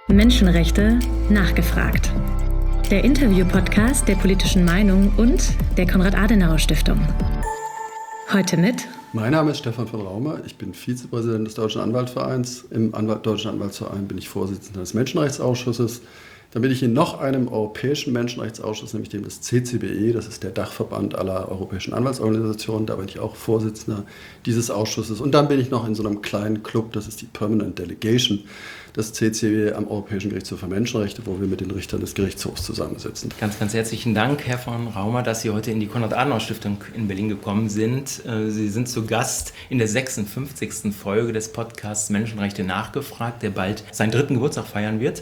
Menschenrechte nachgefragt. Der Interview-Podcast der Politischen Meinung und der Konrad-Adenauer-Stiftung. Heute mit... Mein Name ist Stefan von Raumer, ich bin Vizepräsident des Deutschen Anwaltsvereins. Im Deutschen Anwaltsverein bin ich Vorsitzender des Menschenrechtsausschusses. Dann bin ich in noch einem europäischen Menschenrechtsausschuss, nämlich dem des CCBE, das ist der Dachverband aller europäischen Anwaltsorganisationen. Da bin ich auch Vorsitzender dieses Ausschusses. Und dann bin ich noch in so einem kleinen Club, das ist die Permanent Delegation des CCBE am Europäischen Gerichtshof für Menschenrechte, wo wir mit den Richtern des Gerichtshofs zusammensitzen. Ganz, ganz herzlichen Dank, Herr von Raumer, dass Sie heute in die Konrad-Adenauer-Stiftung in Berlin gekommen sind. Sie sind zu Gast in der 56. Folge des Podcasts Menschenrechte nachgefragt, der bald seinen 3. Geburtstag feiern wird.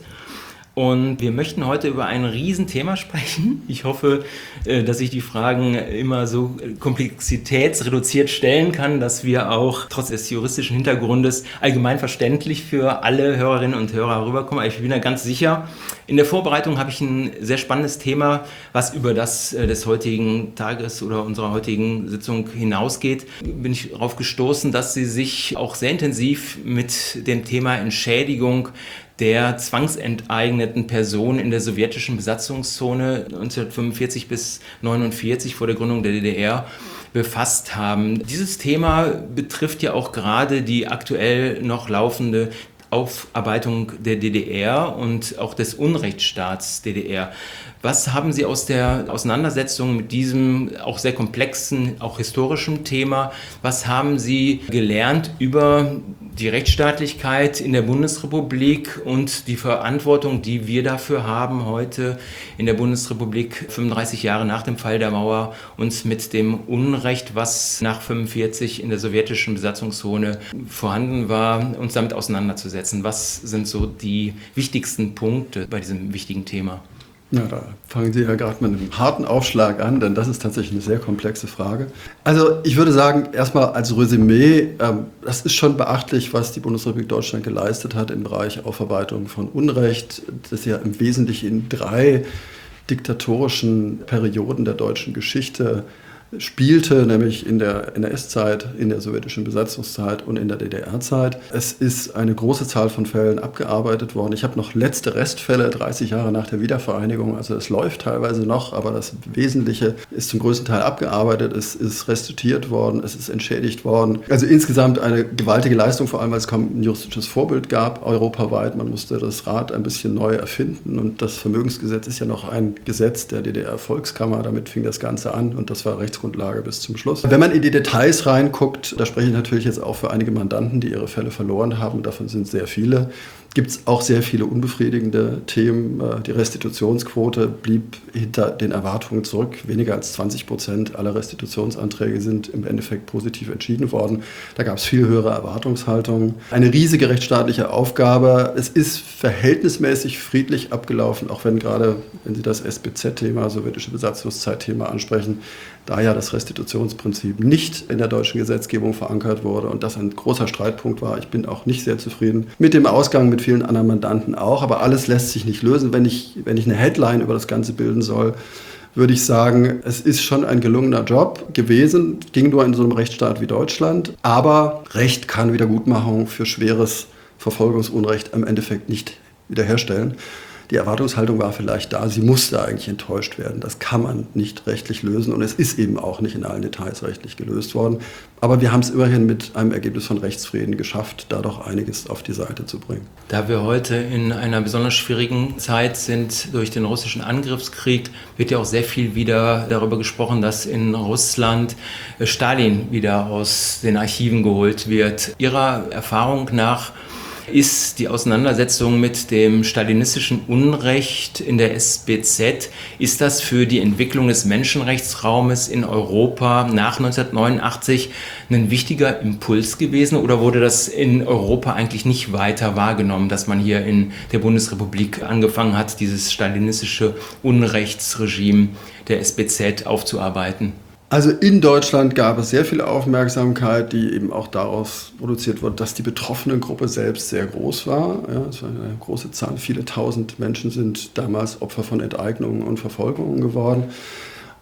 Und wir möchten heute über ein Riesenthema sprechen. Ich hoffe, dass ich die Fragen immer so komplexitätsreduziert stellen kann, dass wir auch trotz des juristischen Hintergrundes allgemein verständlich für alle Hörerinnen und Hörer rüberkommen. Aber ich bin da ganz sicher. In der Vorbereitung habe ich ein sehr spannendes Thema, was über das des heutigen Tages oder unserer heutigen Sitzung hinausgeht. Bin ich darauf gestoßen, dass Sie sich auch sehr intensiv mit dem Thema Entschädigung der zwangsenteigneten Personen in der sowjetischen Besatzungszone 1945 bis 1949 vor der Gründung der DDR befasst haben. Dieses Thema betrifft ja auch gerade die aktuell noch laufende Aufarbeitung der DDR und auch des Unrechtsstaats DDR. Was haben Sie aus der Auseinandersetzung mit diesem auch sehr komplexen, auch historischen Thema, was haben Sie gelernt über die Rechtsstaatlichkeit in der Bundesrepublik und die Verantwortung, die wir dafür haben, heute in der Bundesrepublik 35 Jahre nach dem Fall der Mauer uns mit dem Unrecht, was nach 1945 in der sowjetischen Besatzungszone vorhanden war, uns damit auseinanderzusetzen? Was sind so die wichtigsten Punkte bei diesem wichtigen Thema? Ja, da fangen Sie ja gerade mit einem harten Aufschlag an, denn das ist tatsächlich eine sehr komplexe Frage. Also ich würde sagen, erstmal als Resümee, das ist schon beachtlich, was die Bundesrepublik Deutschland geleistet hat im Bereich Aufarbeitung von Unrecht. Das ist ja im Wesentlichen in 3 diktatorischen Perioden der deutschen Geschichte spielte, nämlich in der NS-Zeit, in der sowjetischen Besatzungszeit und in der DDR-Zeit. Es ist eine große Zahl von Fällen abgearbeitet worden. Ich habe noch letzte Restfälle, 30 Jahre nach der Wiedervereinigung, also es läuft teilweise noch, aber das Wesentliche ist zum größten Teil abgearbeitet, es ist restituiert worden, es ist entschädigt worden. Also insgesamt eine gewaltige Leistung, vor allem weil es kaum ein juristisches Vorbild gab, europaweit. Man musste das Rad ein bisschen neu erfinden und das Vermögensgesetz ist ja noch ein Gesetz der DDR-Volkskammer, damit fing das Ganze an und das war Rechtsgrundlage bis zum Schluss. Wenn man in die Details reinguckt, da spreche ich natürlich jetzt auch für einige Mandanten, die ihre Fälle verloren haben, davon sind sehr viele, gibt es auch sehr viele unbefriedigende Themen. Die Restitutionsquote blieb hinter den Erwartungen zurück. Weniger als 20% aller Restitutionsanträge sind im Endeffekt positiv entschieden worden. Da gab es viel höhere Erwartungshaltungen. Eine riesige rechtsstaatliche Aufgabe. Es ist verhältnismäßig friedlich abgelaufen, auch wenn gerade, wenn Sie das SBZ-Thema, sowjetische Besatzungszeit-Thema ansprechen, da ja das Restitutionsprinzip nicht in der deutschen Gesetzgebung verankert wurde und das ein großer Streitpunkt war. Ich bin auch nicht sehr zufrieden mit dem Ausgang, mit vielen anderen Mandanten auch, aber alles lässt sich nicht lösen. Wenn ich eine Headline über das Ganze bilden soll, würde ich sagen, es ist schon ein gelungener Job gewesen, ging nur in so einem Rechtsstaat wie Deutschland, aber Recht kann Wiedergutmachung für schweres Verfolgungsunrecht im Endeffekt nicht wiederherstellen. Die Erwartungshaltung war vielleicht da, sie musste eigentlich enttäuscht werden. Das kann man nicht rechtlich lösen und es ist eben auch nicht in allen Details rechtlich gelöst worden. Aber wir haben es immerhin mit einem Ergebnis von Rechtsfrieden geschafft, da doch einiges auf die Seite zu bringen. Da wir heute in einer besonders schwierigen Zeit sind durch den russischen Angriffskrieg, wird ja auch sehr viel wieder darüber gesprochen, dass in Russland Stalin wieder aus den Archiven geholt wird. Ihrer Erfahrung nach ist die Auseinandersetzung mit dem stalinistischen Unrecht in der SBZ, ist das für die Entwicklung des Menschenrechtsraumes in Europa nach 1989 ein wichtiger Impuls gewesen oder wurde das in Europa eigentlich nicht weiter wahrgenommen, dass man hier in der Bundesrepublik angefangen hat, dieses stalinistische Unrechtsregime der SBZ aufzuarbeiten? Also in Deutschland gab es sehr viel Aufmerksamkeit, die eben auch daraus produziert wurde, dass die betroffene Gruppe selbst sehr groß war. Ja, es war eine große Zahl, viele tausend Menschen sind damals Opfer von Enteignungen und Verfolgungen geworden.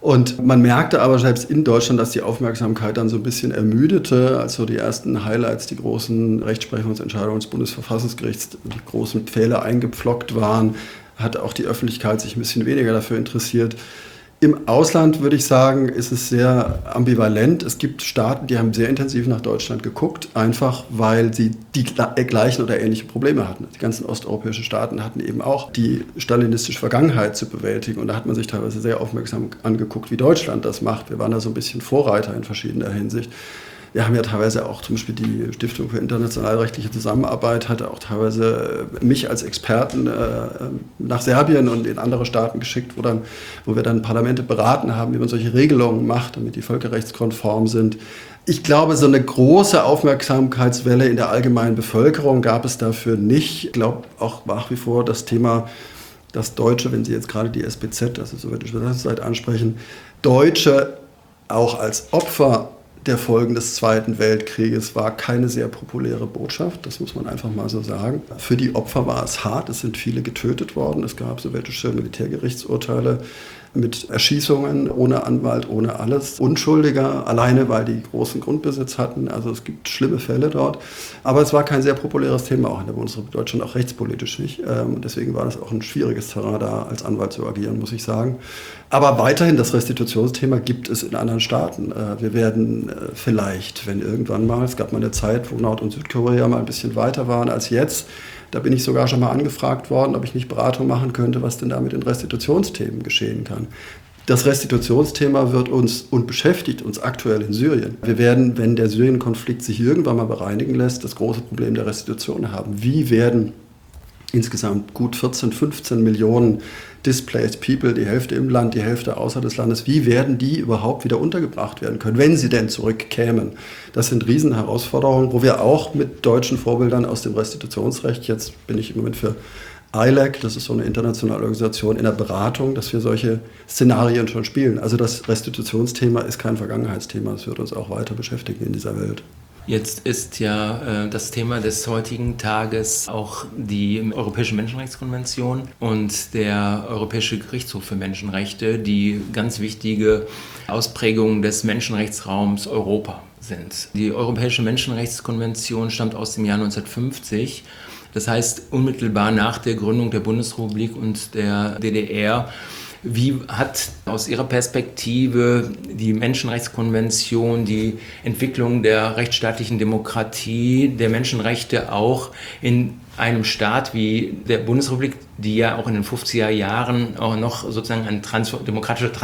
Und man merkte aber selbst in Deutschland, dass die Aufmerksamkeit dann so ein bisschen ermüdete, als so die ersten Highlights, die großen Rechtsprechungsentscheidungen des Bundesverfassungsgerichts, die großen Pfähle eingepflockt waren, hat auch die Öffentlichkeit sich ein bisschen weniger dafür interessiert. Im Ausland, würde ich sagen, ist es sehr ambivalent. Es gibt Staaten, die haben sehr intensiv nach Deutschland geguckt, einfach weil sie die gleichen oder ähnliche Probleme hatten. Die ganzen osteuropäischen Staaten hatten eben auch die stalinistische Vergangenheit zu bewältigen. Und da hat man sich teilweise sehr aufmerksam angeguckt, wie Deutschland das macht. Wir waren da so ein bisschen Vorreiter in verschiedener Hinsicht. Wir haben ja teilweise auch zum Beispiel die Stiftung für internationalrechtliche Zusammenarbeit hatte auch teilweise mich als Experten nach Serbien und in andere Staaten geschickt, wo wir dann Parlamente beraten haben, wie man solche Regelungen macht, damit die völkerrechtskonform sind. Ich glaube, so eine große Aufmerksamkeitswelle in der allgemeinen Bevölkerung gab es dafür nicht. Ich glaube auch nach wie vor das Thema, dass Deutsche, wenn Sie jetzt gerade die SBZ, also sowjetische Besatzungszeit, ansprechen, Deutsche auch als Opfer der Folgen des Zweiten Weltkrieges war keine sehr populäre Botschaft, das muss man einfach mal so sagen. Für die Opfer war es hart, es sind viele getötet worden, es gab sowjetische Militärgerichtsurteile mit Erschießungen, ohne Anwalt, ohne alles. Unschuldiger, alleine weil die großen Grundbesitz hatten, also es gibt schlimme Fälle dort. Aber es war kein sehr populäres Thema, auch in der Bundesrepublik Deutschland, auch rechtspolitisch nicht. Deswegen war das auch ein schwieriges Terrain, da als Anwalt zu agieren, muss ich sagen. Aber weiterhin, das Restitutionsthema gibt es in anderen Staaten. Wir werden vielleicht, wenn irgendwann mal, es gab mal eine Zeit, wo Nord- und Südkorea mal ein bisschen weiter waren als jetzt, da bin ich sogar schon mal angefragt worden, ob ich nicht Beratung machen könnte, was denn da mit den Restitutionsthemen geschehen kann. Das Restitutionsthema wird uns und beschäftigt uns aktuell in Syrien. Wir werden, wenn der Syrien-Konflikt sich irgendwann mal bereinigen lässt, das große Problem der Restitution haben. Wie werden insgesamt gut 14, 15 Millionen Displaced People, die Hälfte im Land, die Hälfte außer des Landes, wie werden die überhaupt wieder untergebracht werden können, wenn sie denn zurückkämen? Das sind Riesenherausforderungen, wo wir auch mit deutschen Vorbildern aus dem Restitutionsrecht, jetzt bin ich im Moment für ILAC, das ist so eine internationale Organisation, in der Beratung, dass wir solche Szenarien schon spielen. Also das Restitutionsthema ist kein Vergangenheitsthema, es wird uns auch weiter beschäftigen in dieser Welt. Jetzt ist ja das Thema des heutigen Tages auch die Europäische Menschenrechtskonvention und der Europäische Gerichtshof für Menschenrechte, die ganz wichtige Ausprägungen des Menschenrechtsraums Europa sind. Die Europäische Menschenrechtskonvention stammt aus dem Jahr 1950. Das heißt, unmittelbar nach der Gründung der Bundesrepublik und der DDR. Wie hat aus Ihrer Perspektive die Menschenrechtskonvention die Entwicklung der rechtsstaatlichen Demokratie, der Menschenrechte auch in einem Staat wie der Bundesrepublik, die ja auch in den 50er Jahren auch noch sozusagen ein demokratischer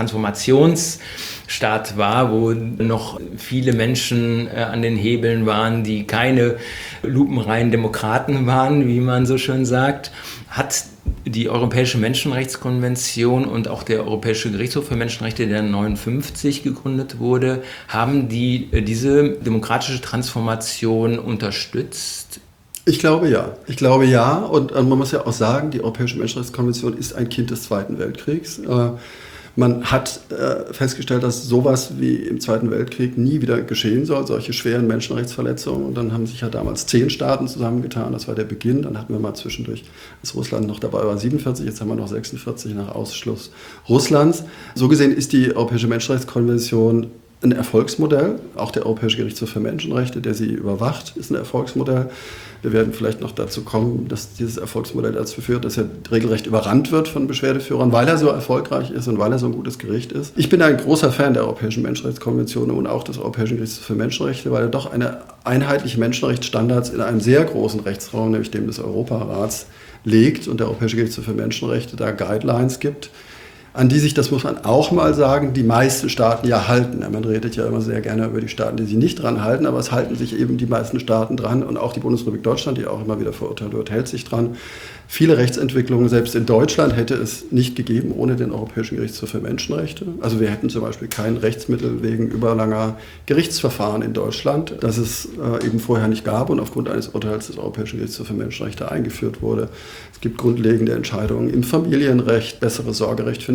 Transformationsstaat war, wo noch viele Menschen an den Hebeln waren, die keine lupenreinen Demokraten waren, wie man so schön sagt, hat die Europäische Menschenrechtskonvention und auch der Europäische Gerichtshof für Menschenrechte, der 1959 gegründet wurde, haben die diese demokratische Transformation unterstützt? Ich glaube ja. Und man muss ja auch sagen, die Europäische Menschenrechtskonvention ist ein Kind des Zweiten Weltkriegs. Man hat festgestellt, dass sowas wie im Zweiten Weltkrieg nie wieder geschehen soll, solche schweren Menschenrechtsverletzungen. Und dann haben sich ja damals 10 Staaten zusammengetan, das war der Beginn. Dann hatten wir mal zwischendurch, als Russland noch dabei war, 47, jetzt haben wir noch 46 nach Ausschluss Russlands. So gesehen ist die Europäische Menschenrechtskonvention ein Erfolgsmodell. Auch der Europäische Gerichtshof für Menschenrechte, der sie überwacht, ist ein Erfolgsmodell. Wir werden vielleicht noch dazu kommen, dass dieses Erfolgsmodell dazu führt, dass er regelrecht überrannt wird von Beschwerdeführern, weil er so erfolgreich ist und weil er so ein gutes Gericht ist. Ich bin ein großer Fan der Europäischen Menschenrechtskonvention und auch des Europäischen Gerichtshofs für Menschenrechte, weil er doch eine einheitliche Menschenrechtsstandards in einem sehr großen Rechtsraum, nämlich dem des Europarats, legt und der Europäische Gerichtshof für Menschenrechte da Guidelines gibt, an die sich, das muss man auch mal sagen, die meisten Staaten ja halten. Man redet ja immer sehr gerne über die Staaten, die sich nicht dran halten, aber es halten sich eben die meisten Staaten dran und auch die Bundesrepublik Deutschland, die auch immer wieder verurteilt wird, hält sich dran. Viele Rechtsentwicklungen, selbst in Deutschland, hätte es nicht gegeben ohne den Europäischen Gerichtshof für Menschenrechte. Also wir hätten zum Beispiel kein Rechtsmittel wegen überlanger Gerichtsverfahren in Deutschland, das es eben vorher nicht gab und aufgrund eines Urteils des Europäischen Gerichtshofs für Menschenrechte eingeführt wurde. Es gibt grundlegende Entscheidungen im Familienrecht, besseres Sorgerecht für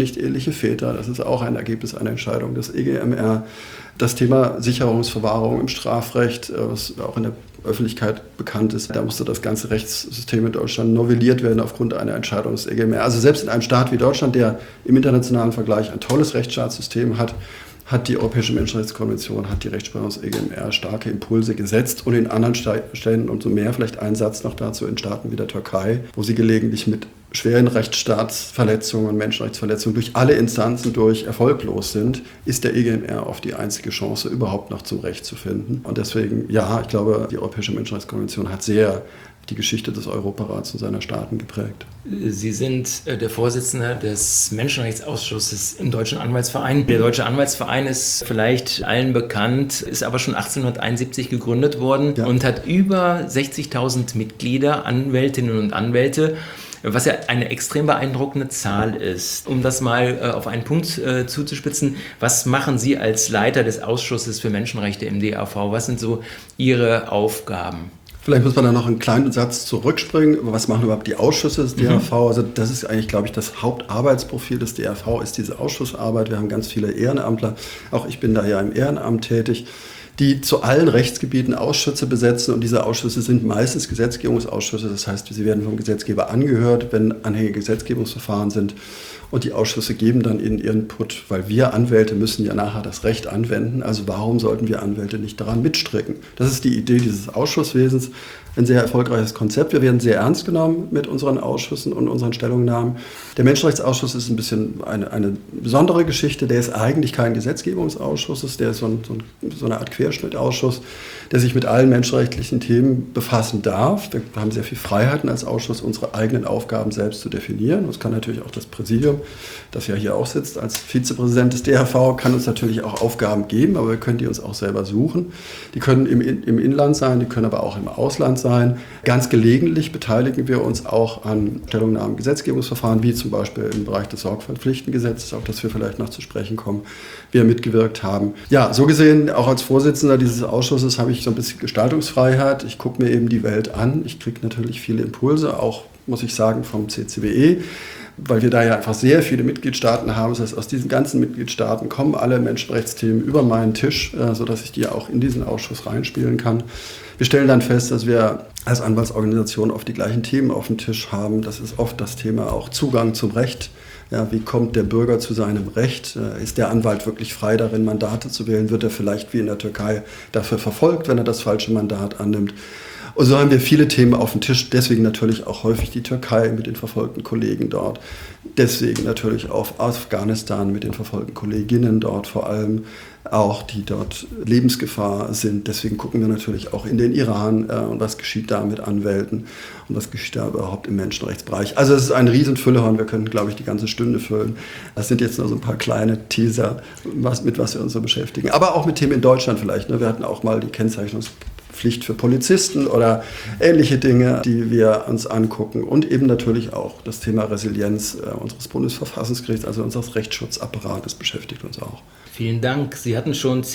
nicht eheliche Väter, das ist auch ein Ergebnis einer Entscheidung des EGMR. Das Thema Sicherungsverwahrung im Strafrecht, was auch in der Öffentlichkeit bekannt ist, da musste das ganze Rechtssystem in Deutschland novelliert werden aufgrund einer Entscheidung des EGMR. Also selbst in einem Staat wie Deutschland, der im internationalen Vergleich ein tolles Rechtsstaatssystem hat die Europäische Menschenrechtskonvention, hat die Rechtsprechung des EGMR starke Impulse gesetzt und in anderen Stellen umso mehr, vielleicht ein Satz noch dazu, in Staaten wie der Türkei, wo sie gelegentlich mit schweren Rechtsstaatsverletzungen und Menschenrechtsverletzungen durch alle Instanzen durch erfolglos sind, ist der EGMR oft die einzige Chance, überhaupt noch zum Recht zu finden. Und deswegen, ja, ich glaube, die Europäische Menschenrechtskonvention hat sehr die Geschichte des Europarats und seiner Staaten geprägt. Sie sind der Vorsitzende des Menschenrechtsausschusses im Deutschen Anwaltsverein. Der Deutsche Anwaltsverein ist vielleicht allen bekannt, ist aber schon 1871 gegründet worden und hat über 60.000 Mitglieder, Anwältinnen und Anwälte, was ja eine extrem beeindruckende Zahl ist. Um das mal auf einen Punkt zuzuspitzen, was machen Sie als Leiter des Ausschusses für Menschenrechte im DAV? Was sind so Ihre Aufgaben? Vielleicht muss man da noch einen kleinen Satz zurückspringen. Was machen überhaupt die Ausschüsse des DAV? Also das ist eigentlich, glaube ich, das Hauptarbeitsprofil des DAV, ist diese Ausschussarbeit. Wir haben ganz viele Ehrenamtler. Auch ich bin da ja im Ehrenamt tätig, die zu allen Rechtsgebieten Ausschüsse besetzen. Und diese Ausschüsse sind meistens Gesetzgebungsausschüsse. Das heißt, sie werden vom Gesetzgeber angehört, wenn anhängige Gesetzgebungsverfahren sind. Und die Ausschüsse geben dann ihren Input, weil wir Anwälte müssen ja nachher das Recht anwenden. Also warum sollten wir Anwälte nicht daran mitstricken? Das ist die Idee dieses Ausschusswesens. Ein sehr erfolgreiches Konzept. Wir werden sehr ernst genommen mit unseren Ausschüssen und unseren Stellungnahmen. Der Menschenrechtsausschuss ist ein bisschen eine besondere Geschichte. Der ist eigentlich kein Gesetzgebungsausschuss, der ist so eine Art Querschnittausschuss, der sich mit allen menschenrechtlichen Themen befassen darf. Wir haben sehr viel Freiheiten als Ausschuss, unsere eigenen Aufgaben selbst zu definieren. Das kann natürlich auch das Präsidium, das ja hier auch sitzt als Vizepräsident des DAV, kann uns natürlich auch Aufgaben geben, aber wir können die uns auch selber suchen. Die können im Inland sein, die können aber auch im Ausland sein. Ganz gelegentlich beteiligen wir uns auch an Stellungnahmen, Gesetzgebungsverfahren, wie zum Beispiel im Bereich des Sorgfaltspflichtengesetzes, auf das wir vielleicht noch zu sprechen kommen, wir mitgewirkt haben. Ja, so gesehen, auch als Vorsitzender dieses Ausschusses habe ich so ein bisschen Gestaltungsfreiheit. Ich gucke mir eben die Welt an. Ich kriege natürlich viele Impulse, auch, muss ich sagen, vom CCBE, weil wir da ja einfach sehr viele Mitgliedstaaten haben. Das heißt, aus diesen ganzen Mitgliedstaaten kommen alle Menschenrechtsthemen über meinen Tisch, sodass ich die auch in diesen Ausschuss reinspielen kann. Wir stellen dann fest, dass wir als Anwaltsorganisation oft die gleichen Themen auf dem Tisch haben. Das ist oft das Thema auch Zugang zum Recht. Ja, wie kommt der Bürger zu seinem Recht? Ist der Anwalt wirklich frei darin, Mandate zu wählen? Wird er vielleicht wie in der Türkei dafür verfolgt, wenn er das falsche Mandat annimmt? Und so haben wir viele Themen auf dem Tisch, deswegen natürlich auch häufig die Türkei mit den verfolgten Kollegen dort, deswegen natürlich auch Afghanistan mit den verfolgten Kolleginnen dort vor allem, auch die dort Lebensgefahr sind. Deswegen gucken wir natürlich auch in den Iran und was geschieht da mit Anwälten und was geschieht da überhaupt im Menschenrechtsbereich. Also es ist eine Riesenfüllehorn, wir können, glaube ich, die ganze Stunde füllen. Das sind jetzt nur so ein paar kleine Teaser, mit was wir uns so beschäftigen. Aber auch mit Themen in Deutschland vielleicht. Wir hatten auch mal die Kennzeichnungspflicht für Polizisten oder ähnliche Dinge, die wir uns angucken. Und eben natürlich auch das Thema Resilienz unseres Bundesverfassungsgerichts, also unseres Rechtsschutzapparates, beschäftigt uns auch. Vielen Dank. Sie hatten schon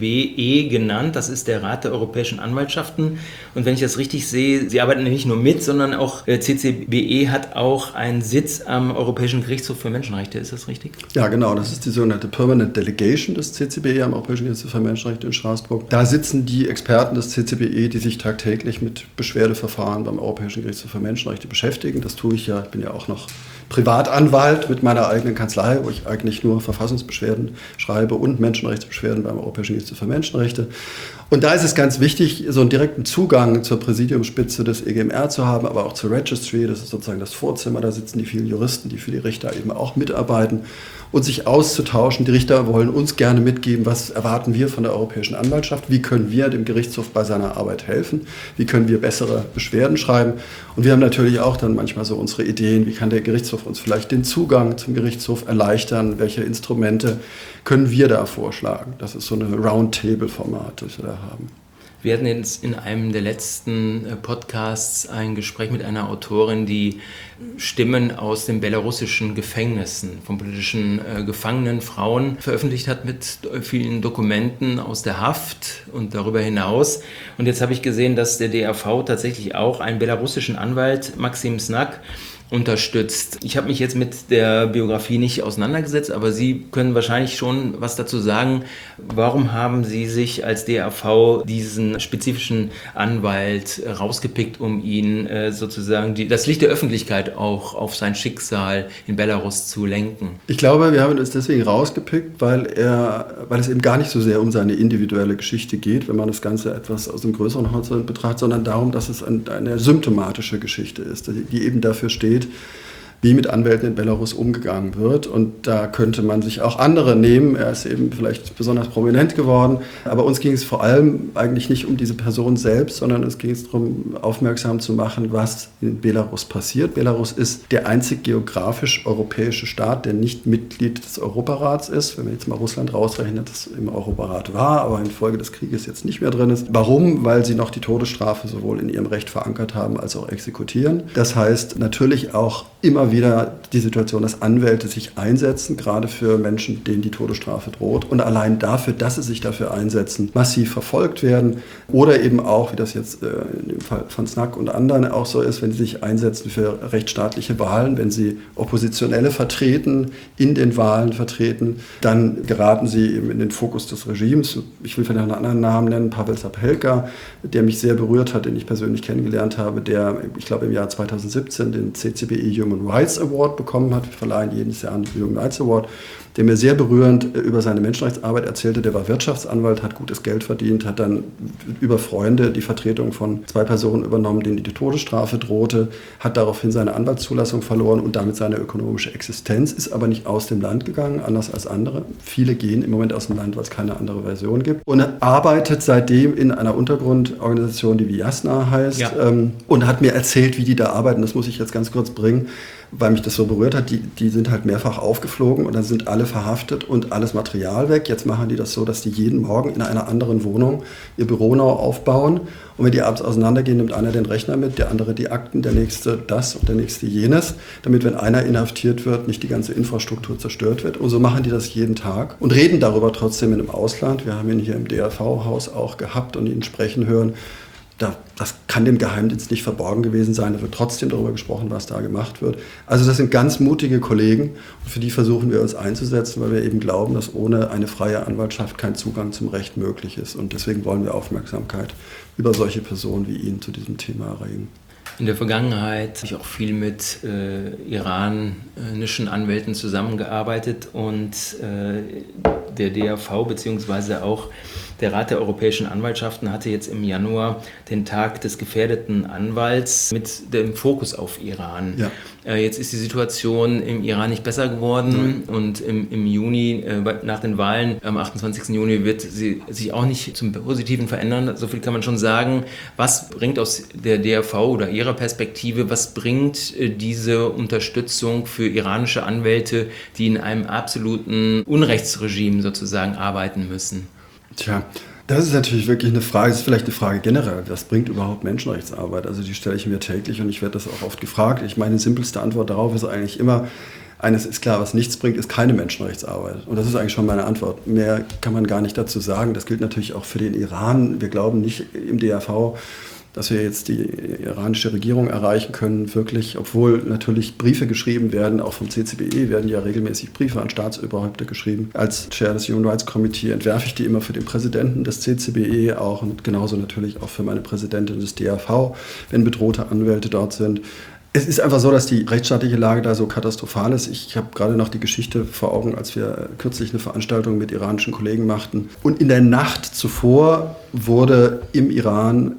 CCBE genannt, das ist der Rat der Europäischen Anwaltschaften. Und wenn ich das richtig sehe, Sie arbeiten nicht nur mit, sondern auch CCBE hat auch einen Sitz am Europäischen Gerichtshof für Menschenrechte. Ist das richtig? Ja, genau. Das ist die sogenannte Permanent Delegation des CCBE am Europäischen Gerichtshof für Menschenrechte in Straßburg. Da sitzen die Experten des CCBE, die sich tagtäglich mit Beschwerdeverfahren beim Europäischen Gerichtshof für Menschenrechte beschäftigen. Das tue ich ja. Ich bin ja auch noch Privatanwalt mit meiner eigenen Kanzlei, wo ich eigentlich nur Verfassungsbeschwerden schreibe und Menschenrechtsbeschwerden beim Europäischen Gerichtshof für Menschenrechte. Und da ist es ganz wichtig, so einen direkten Zugang zur Präsidiumsspitze des EGMR zu haben, aber auch zur Registry, das ist sozusagen das Vorzimmer, da sitzen die vielen Juristen, die für die Richter eben auch mitarbeiten und sich auszutauschen. Die Richter wollen uns gerne mitgeben, was erwarten wir von der Europäischen Anwaltschaft, wie können wir dem Gerichtshof bei seiner Arbeit helfen, wie können wir bessere Beschwerden schreiben. Und wir haben natürlich auch dann manchmal so unsere Ideen, wie kann der Gerichtshof uns vielleicht den Zugang zum Gerichtshof erleichtern, welche Instrumente können wir da vorschlagen. Das ist so eine Roundtable-Format, das wir da haben. Wir hatten jetzt in einem der letzten Podcasts ein Gespräch mit einer Autorin, die Stimmen aus den belarussischen Gefängnissen von politischen gefangenen Frauen veröffentlicht hat mit vielen Dokumenten aus der Haft und darüber hinaus. Und jetzt habe ich gesehen, dass der DAV tatsächlich auch einen belarussischen Anwalt, Maxim Znak, unterstützt. Ich habe mich jetzt mit der Biografie nicht auseinandergesetzt, aber Sie können wahrscheinlich schon was dazu sagen. Warum haben Sie sich als DAV diesen spezifischen Anwalt rausgepickt, um ihn sozusagen das Licht der Öffentlichkeit auch auf sein Schicksal in Belarus zu lenken? Ich glaube, wir haben uns deswegen rausgepickt, weil es eben gar nicht so sehr um seine individuelle Geschichte geht, wenn man das Ganze etwas aus einem größeren Horizont betrachtet, sondern darum, dass es eine symptomatische Geschichte ist, die eben dafür steht, wie mit Anwälten in Belarus umgegangen wird. Und da könnte man sich auch andere nehmen. Er ist eben vielleicht besonders prominent geworden. Aber uns ging es vor allem eigentlich nicht um diese Person selbst, sondern es ging darum, aufmerksam zu machen, was in Belarus passiert. Belarus ist der einzig geografisch europäische Staat, der nicht Mitglied des Europarats ist. Wenn man jetzt mal Russland rausrechnet, das im Europarat war, aber infolge des Krieges jetzt nicht mehr drin ist. Warum? Weil sie noch die Todesstrafe sowohl in ihrem Recht verankert haben, als auch exekutieren. Das heißt natürlich auch immer wieder die Situation, dass Anwälte sich einsetzen, gerade für Menschen, denen die Todesstrafe droht. Und allein dafür, dass sie sich dafür einsetzen, massiv verfolgt werden. Oder eben auch, wie das jetzt in dem Fall von Snack und anderen auch so ist, wenn sie sich einsetzen für rechtsstaatliche Wahlen, wenn sie Oppositionelle vertreten, in den Wahlen vertreten, dann geraten sie eben in den Fokus des Regimes. Ich will vielleicht einen anderen Namen nennen, Pavel Zapelka, der mich sehr berührt hat, den ich persönlich kennengelernt habe, der, ich glaube, im Jahr 2017 den CCBE Human Rights Award bekommen hat. Wir verleihen jedes Jahr einen Human Rights Award, der mir sehr berührend über seine Menschenrechtsarbeit erzählte. Der war Wirtschaftsanwalt, hat gutes Geld verdient, hat dann über Freunde die Vertretung von 2 Personen übernommen, denen die Todesstrafe drohte, hat daraufhin seine Anwaltszulassung verloren und damit seine ökonomische Existenz, ist aber nicht aus dem Land gegangen, anders als andere. Viele gehen im Moment aus dem Land, weil es keine andere Version gibt. Und arbeitet seitdem in einer Untergrundorganisation, die Viasna heißt, und hat mir erzählt, wie die da arbeiten. Das muss ich jetzt ganz kurz bringen, weil mich das so berührt hat. Die sind halt mehrfach aufgeflogen und dann sind alle verhaftet und alles Material weg. Jetzt machen die das so, dass die jeden Morgen in einer anderen Wohnung ihr Büro neu aufbauen. Und wenn die abends auseinandergehen, nimmt einer den Rechner mit, der andere die Akten, der nächste das und der nächste jenes, damit, wenn einer inhaftiert wird, nicht die ganze Infrastruktur zerstört wird. Und so machen die das jeden Tag und reden darüber trotzdem in dem Ausland. Wir haben ihn hier im DRV-Haus auch gehabt und ihn sprechen hören. Das kann dem Geheimdienst nicht verborgen gewesen sein. Da wird trotzdem darüber gesprochen, was da gemacht wird. Also das sind ganz mutige Kollegen und für die versuchen wir uns einzusetzen, weil wir eben glauben, dass ohne eine freie Anwaltschaft kein Zugang zum Recht möglich ist. Und deswegen wollen wir Aufmerksamkeit über solche Personen wie ihn zu diesem Thema erregen. In der Vergangenheit habe ich auch viel mit iranischen Anwälten zusammengearbeitet und der DAV bzw. auch der Rat der Europäischen Anwaltschaften hatte jetzt im Januar den Tag des gefährdeten Anwalts mit dem Fokus auf Iran. Ja. Jetzt ist die Situation im Iran nicht besser geworden und im Juni, nach den Wahlen, am 28. Juni, wird sie sich auch nicht zum Positiven verändern. So viel kann man schon sagen. Was bringt aus der DAV oder Ihrer Perspektive, was bringt diese Unterstützung für iranische Anwälte, die in einem absoluten Unrechtsregime sozusagen arbeiten müssen? Tja, das ist natürlich wirklich eine Frage, das ist vielleicht eine Frage generell, was bringt überhaupt Menschenrechtsarbeit? Also die stelle ich mir täglich und ich werde das auch oft gefragt. Ich meine, die simpelste Antwort darauf ist eigentlich immer, eines ist klar, was nichts bringt, ist keine Menschenrechtsarbeit. Und das ist eigentlich schon meine Antwort. Mehr kann man gar nicht dazu sagen. Das gilt natürlich auch für den Iran. Wir glauben nicht im DAV, dass wir jetzt die iranische Regierung erreichen können, wirklich, obwohl natürlich Briefe geschrieben werden, auch vom CCBE werden ja regelmäßig Briefe an Staatsoberhäupter geschrieben. Als Chair des Human Rights Committee entwerfe ich die immer für den Präsidenten des CCBE auch und genauso natürlich auch für meine Präsidentin des DAV, wenn bedrohte Anwälte dort sind. Es ist einfach so, dass die rechtsstaatliche Lage da so katastrophal ist. Ich habe gerade noch die Geschichte vor Augen, als wir kürzlich eine Veranstaltung mit iranischen Kollegen machten. Und in der Nacht zuvor wurde im Iran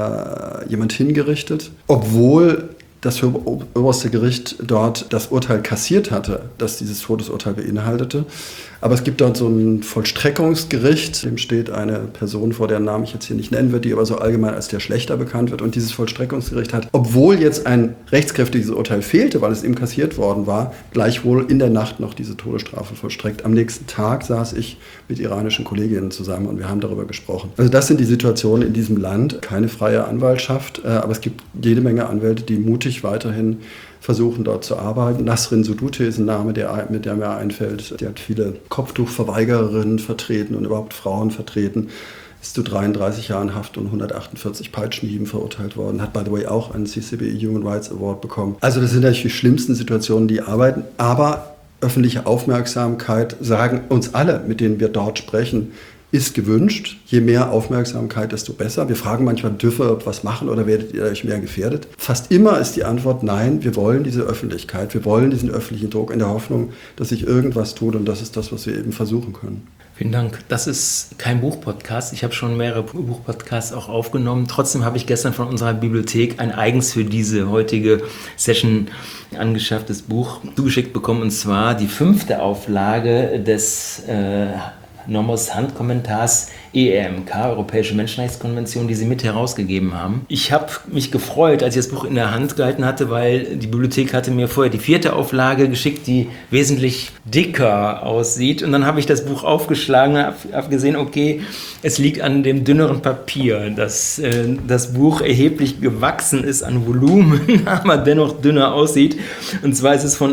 jemand hingerichtet, obwohl das oberste Gericht dort das Urteil kassiert hatte, das dieses Todesurteil beinhaltete. Aber es gibt dort so ein Vollstreckungsgericht, dem steht eine Person vor, deren Namen ich jetzt hier nicht nennen würde, die aber so allgemein als der Schlächter bekannt wird. Und dieses Vollstreckungsgericht hat, obwohl jetzt ein rechtskräftiges Urteil fehlte, weil es eben kassiert worden war, gleichwohl in der Nacht noch diese Todesstrafe vollstreckt. Am nächsten Tag saß ich mit iranischen Kolleginnen zusammen und wir haben darüber gesprochen. Also das sind die Situationen in diesem Land. Keine freie Anwaltschaft, aber es gibt jede Menge Anwälte, die mutig weiterhin versuchen, dort zu arbeiten. Nasrin Sotoudeh ist ein Name, mit der mir einfällt. Die hat viele Kopftuchverweigererinnen vertreten und überhaupt Frauen vertreten. ist zu 33 Jahren Haft und 148 Peitschenhieben verurteilt worden, hat by the way auch einen CCBE Human Rights Award bekommen. Also das sind natürlich die schlimmsten Situationen, die arbeiten, aber öffentliche Aufmerksamkeit, sagen uns alle, mit denen wir dort sprechen, ist gewünscht. Je mehr Aufmerksamkeit, desto besser. Wir fragen manchmal, dürft ihr was machen oder werdet ihr euch mehr gefährdet? Fast immer ist die Antwort nein, wir wollen diese Öffentlichkeit, wir wollen diesen öffentlichen Druck in der Hoffnung, dass sich irgendwas tut und das ist das, was wir eben versuchen können. Vielen Dank. Das ist kein Buchpodcast. Ich habe schon mehrere Buchpodcasts auch aufgenommen. Trotzdem habe ich gestern von unserer Bibliothek ein eigens für diese heutige Session angeschafftes Buch zugeschickt bekommen, und zwar die 5. Auflage des Nomos Handkommentars EMK, Europäische Menschenrechtskonvention, die Sie mit herausgegeben haben. Ich habe mich gefreut, als ich das Buch in der Hand gehalten hatte, weil die Bibliothek hatte mir vorher die 4. Auflage geschickt, die wesentlich dicker aussieht. Und dann habe ich das Buch aufgeschlagen und habe gesehen, okay, es liegt an dem dünneren Papier, dass das Buch erheblich gewachsen ist an Volumen, aber dennoch dünner aussieht. Und zwar ist es von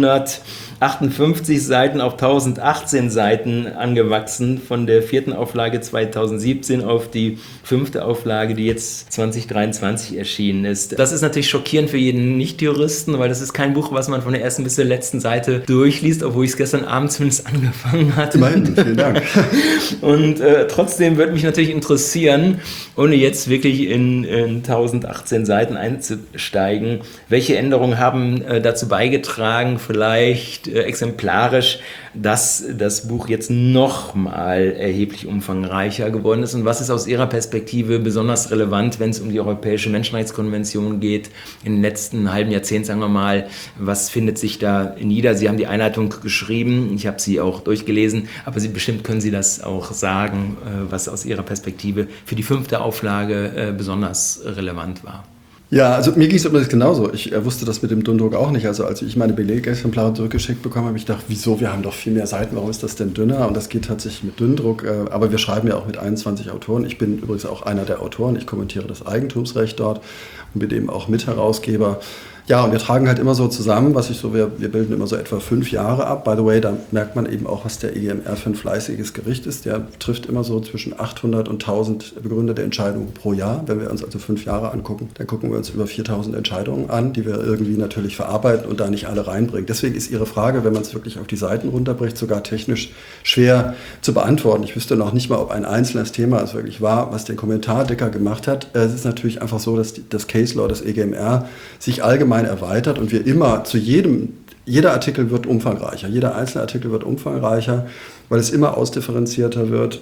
858 Seiten auf 1018 Seiten angewachsen, von der 4. Auflage 2017 auf die 5. Auflage, die jetzt 2023 erschienen ist. Das ist natürlich schockierend für jeden Nicht-Juristen, weil das ist kein Buch, was man von der ersten bis zur letzten Seite durchliest, obwohl ich es gestern Abend zumindest angefangen hatte. Immerhin, vielen Dank. Und trotzdem würde mich natürlich interessieren, ohne jetzt wirklich in 1018 Seiten einzusteigen, welche Änderungen haben dazu beigetragen, vielleicht exemplarisch, dass das Buch jetzt nochmal erheblich umfangreicher geworden ist, und was ist aus Ihrer Perspektive besonders relevant, wenn es um die Europäische Menschenrechtskonvention geht, in den letzten halben Jahrzehnt, sagen wir mal, was findet sich da nieder? Sie haben die Einleitung geschrieben, ich habe sie auch durchgelesen, aber bestimmt können Sie das auch sagen, was aus Ihrer Perspektive für die 5. Auflage besonders relevant war. Ja, also mir ging es übrigens genauso. Ich wusste das mit dem Dünndruck auch nicht. Also als ich meine Belegexemplare zurückgeschickt bekommen habe, ich gedacht, wieso, wir haben doch viel mehr Seiten, warum ist das denn dünner? Und das geht tatsächlich mit Dünndruck. Aber wir schreiben ja auch mit 21 Autoren. Ich bin übrigens auch einer der Autoren. Ich kommentiere das Eigentumsrecht dort und bin eben auch Mitherausgeber. Ja, und wir tragen halt immer so zusammen, wir bilden immer so etwa 5 Jahre ab. By the way, da merkt man eben auch, was der EGMR für ein fleißiges Gericht ist. Der trifft immer so zwischen 800 und 1000 begründete Entscheidungen pro Jahr. Wenn wir uns also 5 Jahre angucken, dann gucken wir uns über 4000 Entscheidungen an, die wir irgendwie natürlich verarbeiten und da nicht alle reinbringen. Deswegen ist Ihre Frage, wenn man es wirklich auf die Seiten runterbricht, sogar technisch schwer zu beantworten. Ich wüsste noch nicht mal, ob ein einzelnes Thema es wirklich war, was den Kommentar dicker gemacht hat. Es ist natürlich einfach so, dass das Case Law des EGMR sich allgemein erweitert und wir immer jeder Artikel wird umfangreicher, jeder einzelne Artikel wird umfangreicher, weil es immer ausdifferenzierter wird,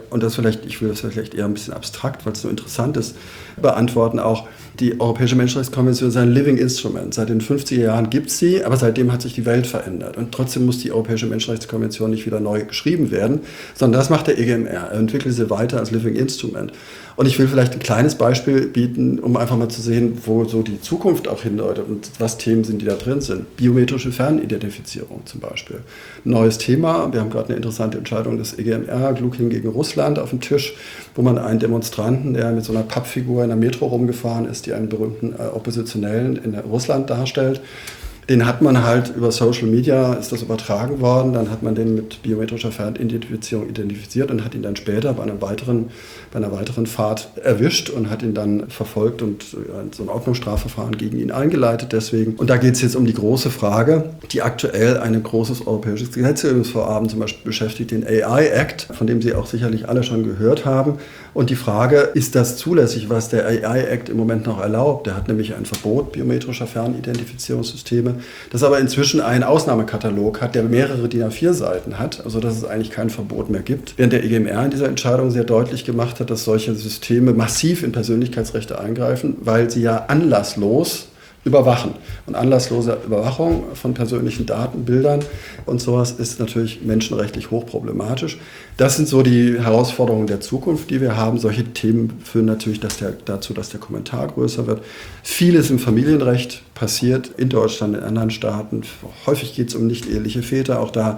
ich will das vielleicht eher ein bisschen abstrakt, weil es so interessant ist, beantworten auch, die Europäische Menschenrechtskonvention ist ein Living Instrument. Seit den 50er Jahren gibt es sie, aber seitdem hat sich die Welt verändert. Und trotzdem muss die Europäische Menschenrechtskonvention nicht wieder neu geschrieben werden, sondern das macht der EGMR. Er entwickelt sie weiter als Living Instrument. Und ich will vielleicht ein kleines Beispiel bieten, um einfach mal zu sehen, wo so die Zukunft auch hindeutet und was Themen sind, die da drin sind. Biometrische Fernidentifizierung zum Beispiel. Neues Thema. Wir haben gerade eine interessante Entscheidung des EGMR, Glukin gegen Russland, auf dem Tisch, wo man einen Demonstranten, der mit so einer Pappfigur in der Metro rumgefahren ist, die einen berühmten Oppositionellen in Russland darstellt. Den hat man halt über Social Media, ist das übertragen worden, dann hat man den mit biometrischer Fernidentifizierung identifiziert und hat ihn dann später bei einer weiteren Fahrt erwischt und hat ihn dann verfolgt und so ein Ordnungsstrafverfahren gegen ihn eingeleitet deswegen. Und da geht es jetzt um die große Frage, die aktuell ein großes europäisches Gesetzgebungsvorhaben zum Beispiel beschäftigt, den AI Act, von dem Sie auch sicherlich alle schon gehört haben. Und die Frage, ist das zulässig, was der AI Act im Moment noch erlaubt? Der hat nämlich ein Verbot biometrischer Fernidentifizierungssysteme, das aber inzwischen einen Ausnahmekatalog hat, der mehrere DIN A4 Seiten hat, also dass es eigentlich kein Verbot mehr gibt. Während der EGMR in dieser Entscheidung sehr deutlich gemacht hat, dass solche Systeme massiv in Persönlichkeitsrechte eingreifen, weil sie ja anlasslos überwachen. Und anlasslose Überwachung von persönlichen Daten, Bildern und sowas ist natürlich menschenrechtlich hochproblematisch. Das sind so die Herausforderungen der Zukunft, die wir haben. Solche Themen führen natürlich dazu, dass der Kommentar größer wird. Vieles im Familienrecht passiert in Deutschland, in anderen Staaten. Häufig geht es um nicht-eheliche Väter. Auch da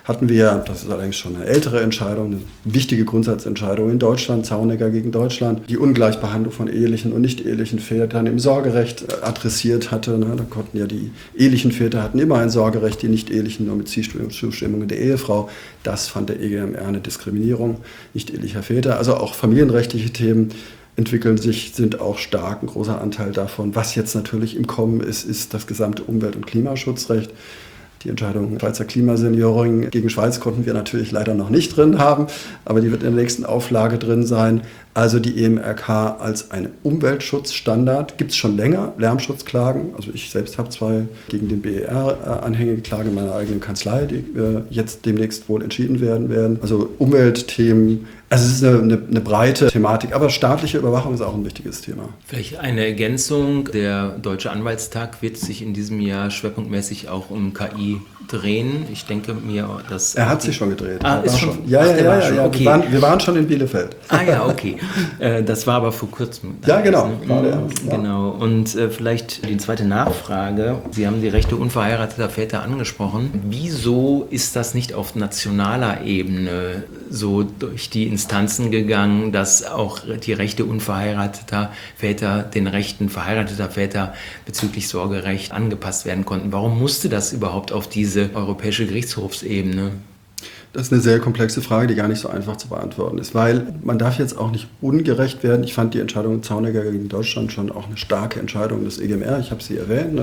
hatten wir, das ist allerdings schon eine ältere Entscheidung, eine wichtige Grundsatzentscheidung in Deutschland, Zaunegger gegen Deutschland, die Ungleichbehandlung von ehelichen und nicht-ehelichen Vätern im Sorgerecht adressiert hatte. Da konnten ja die ehelichen Väter hatten immer ein Sorgerecht, die nicht-ehelichen nur mit Zustimmung der Ehefrau. Das fand der EGMR eine Diskriminierung nicht-ehelicher Väter. Also auch familienrechtliche Themen entwickeln sich, sind auch stark, ein großer Anteil davon. Was jetzt natürlich im Kommen ist, ist das gesamte Umwelt- und Klimaschutzrecht. Die Entscheidung Schweizer Klimasenioring gegen Schweiz konnten wir natürlich leider noch nicht drin haben, aber die wird in der nächsten Auflage drin sein. Also die EMRK als ein Umweltschutzstandard gibt es schon länger, Lärmschutzklagen. Also ich selbst habe 2 gegen den BER anhängige Klagen in meiner eigenen Kanzlei, die jetzt demnächst wohl entschieden werden. Also Umweltthemen, also es ist eine breite Thematik, aber staatliche Überwachung ist auch ein wichtiges Thema. Vielleicht eine Ergänzung. Der Deutsche Anwaltstag wird sich in diesem Jahr schwerpunktmäßig auch um KI drehen. Ich denke mir, dass... Er hat sich schon gedreht. Ist schon? Ja. Okay. Wir waren schon in Bielefeld. Ja, okay. Das war aber vor kurzem. Ja, genau. Genau. Und vielleicht die zweite Nachfrage. Sie haben die Rechte unverheirateter Väter angesprochen. Wieso ist das nicht auf nationaler Ebene so durch die Instanzen gegangen, dass auch die Rechte unverheirateter Väter den Rechten verheirateter Väter bezüglich Sorgerecht angepasst werden konnten? Warum musste das überhaupt auf diese europäische Gerichtshofsebene? Das ist eine sehr komplexe Frage, die gar nicht so einfach zu beantworten ist, weil man darf jetzt auch nicht ungerecht werden. Ich fand die Entscheidung Zaunegger gegen Deutschland schon auch eine starke Entscheidung des EGMR. Ich habe sie erwähnt.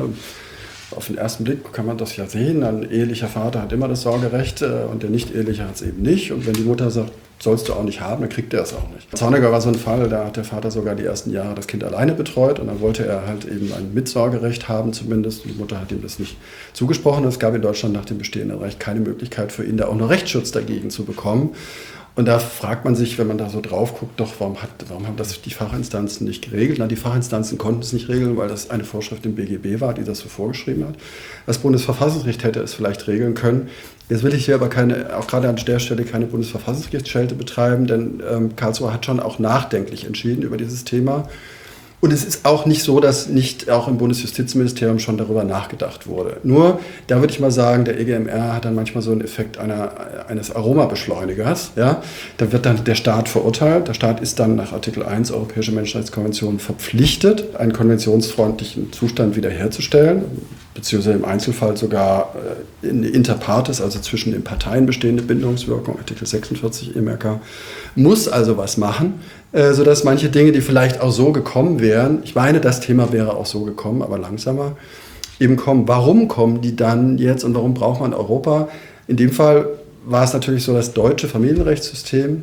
Auf den ersten Blick kann man das ja sehen. Ein ehelicher Vater hat immer das Sorgerecht und der Nicht-Eheliche hat es eben nicht. Und wenn die Mutter sagt, sollst du auch nicht haben, dann kriegt er es auch nicht. Zaunegger war so ein Fall, da hat der Vater sogar die ersten Jahre das Kind alleine betreut und dann wollte er halt eben ein Mitsorgerecht haben zumindest. Die Mutter hat ihm das nicht zugesprochen. Es gab in Deutschland nach dem bestehenden Recht keine Möglichkeit für ihn, da auch noch Rechtsschutz dagegen zu bekommen. Und da fragt man sich, wenn man da so drauf guckt, doch, warum haben das die Fachinstanzen nicht geregelt? Na, die Fachinstanzen konnten es nicht regeln, weil das eine Vorschrift im BGB war, die das so vorgeschrieben hat. Das Bundesverfassungsgericht hätte es vielleicht regeln können. Jetzt will ich hier aber auch gerade an der Stelle keine Bundesverfassungsgerichtsschelte betreiben, denn Karlsruhe hat schon auch nachdenklich entschieden über dieses Thema. Und es ist auch nicht so, dass nicht auch im Bundesjustizministerium schon darüber nachgedacht wurde. Nur, da würde ich mal sagen, der EGMR hat dann manchmal so einen Effekt eines Aromabeschleunigers. Ja? Da wird dann der Staat verurteilt. Der Staat ist dann nach Artikel 1 Europäische Menschenrechtskonvention verpflichtet, einen konventionsfreundlichen Zustand wiederherzustellen, beziehungsweise im Einzelfall sogar eine Inter partes, also zwischen den Parteien bestehende Bindungswirkung, Artikel 46 EMRK, muss also was machen, sodass manche Dinge, die vielleicht auch so gekommen wären, ich meine, das Thema wäre auch so gekommen, aber langsamer, eben kommen. Warum kommen die dann jetzt und warum braucht man Europa? In dem Fall war es natürlich so, das deutsche Familienrechtssystem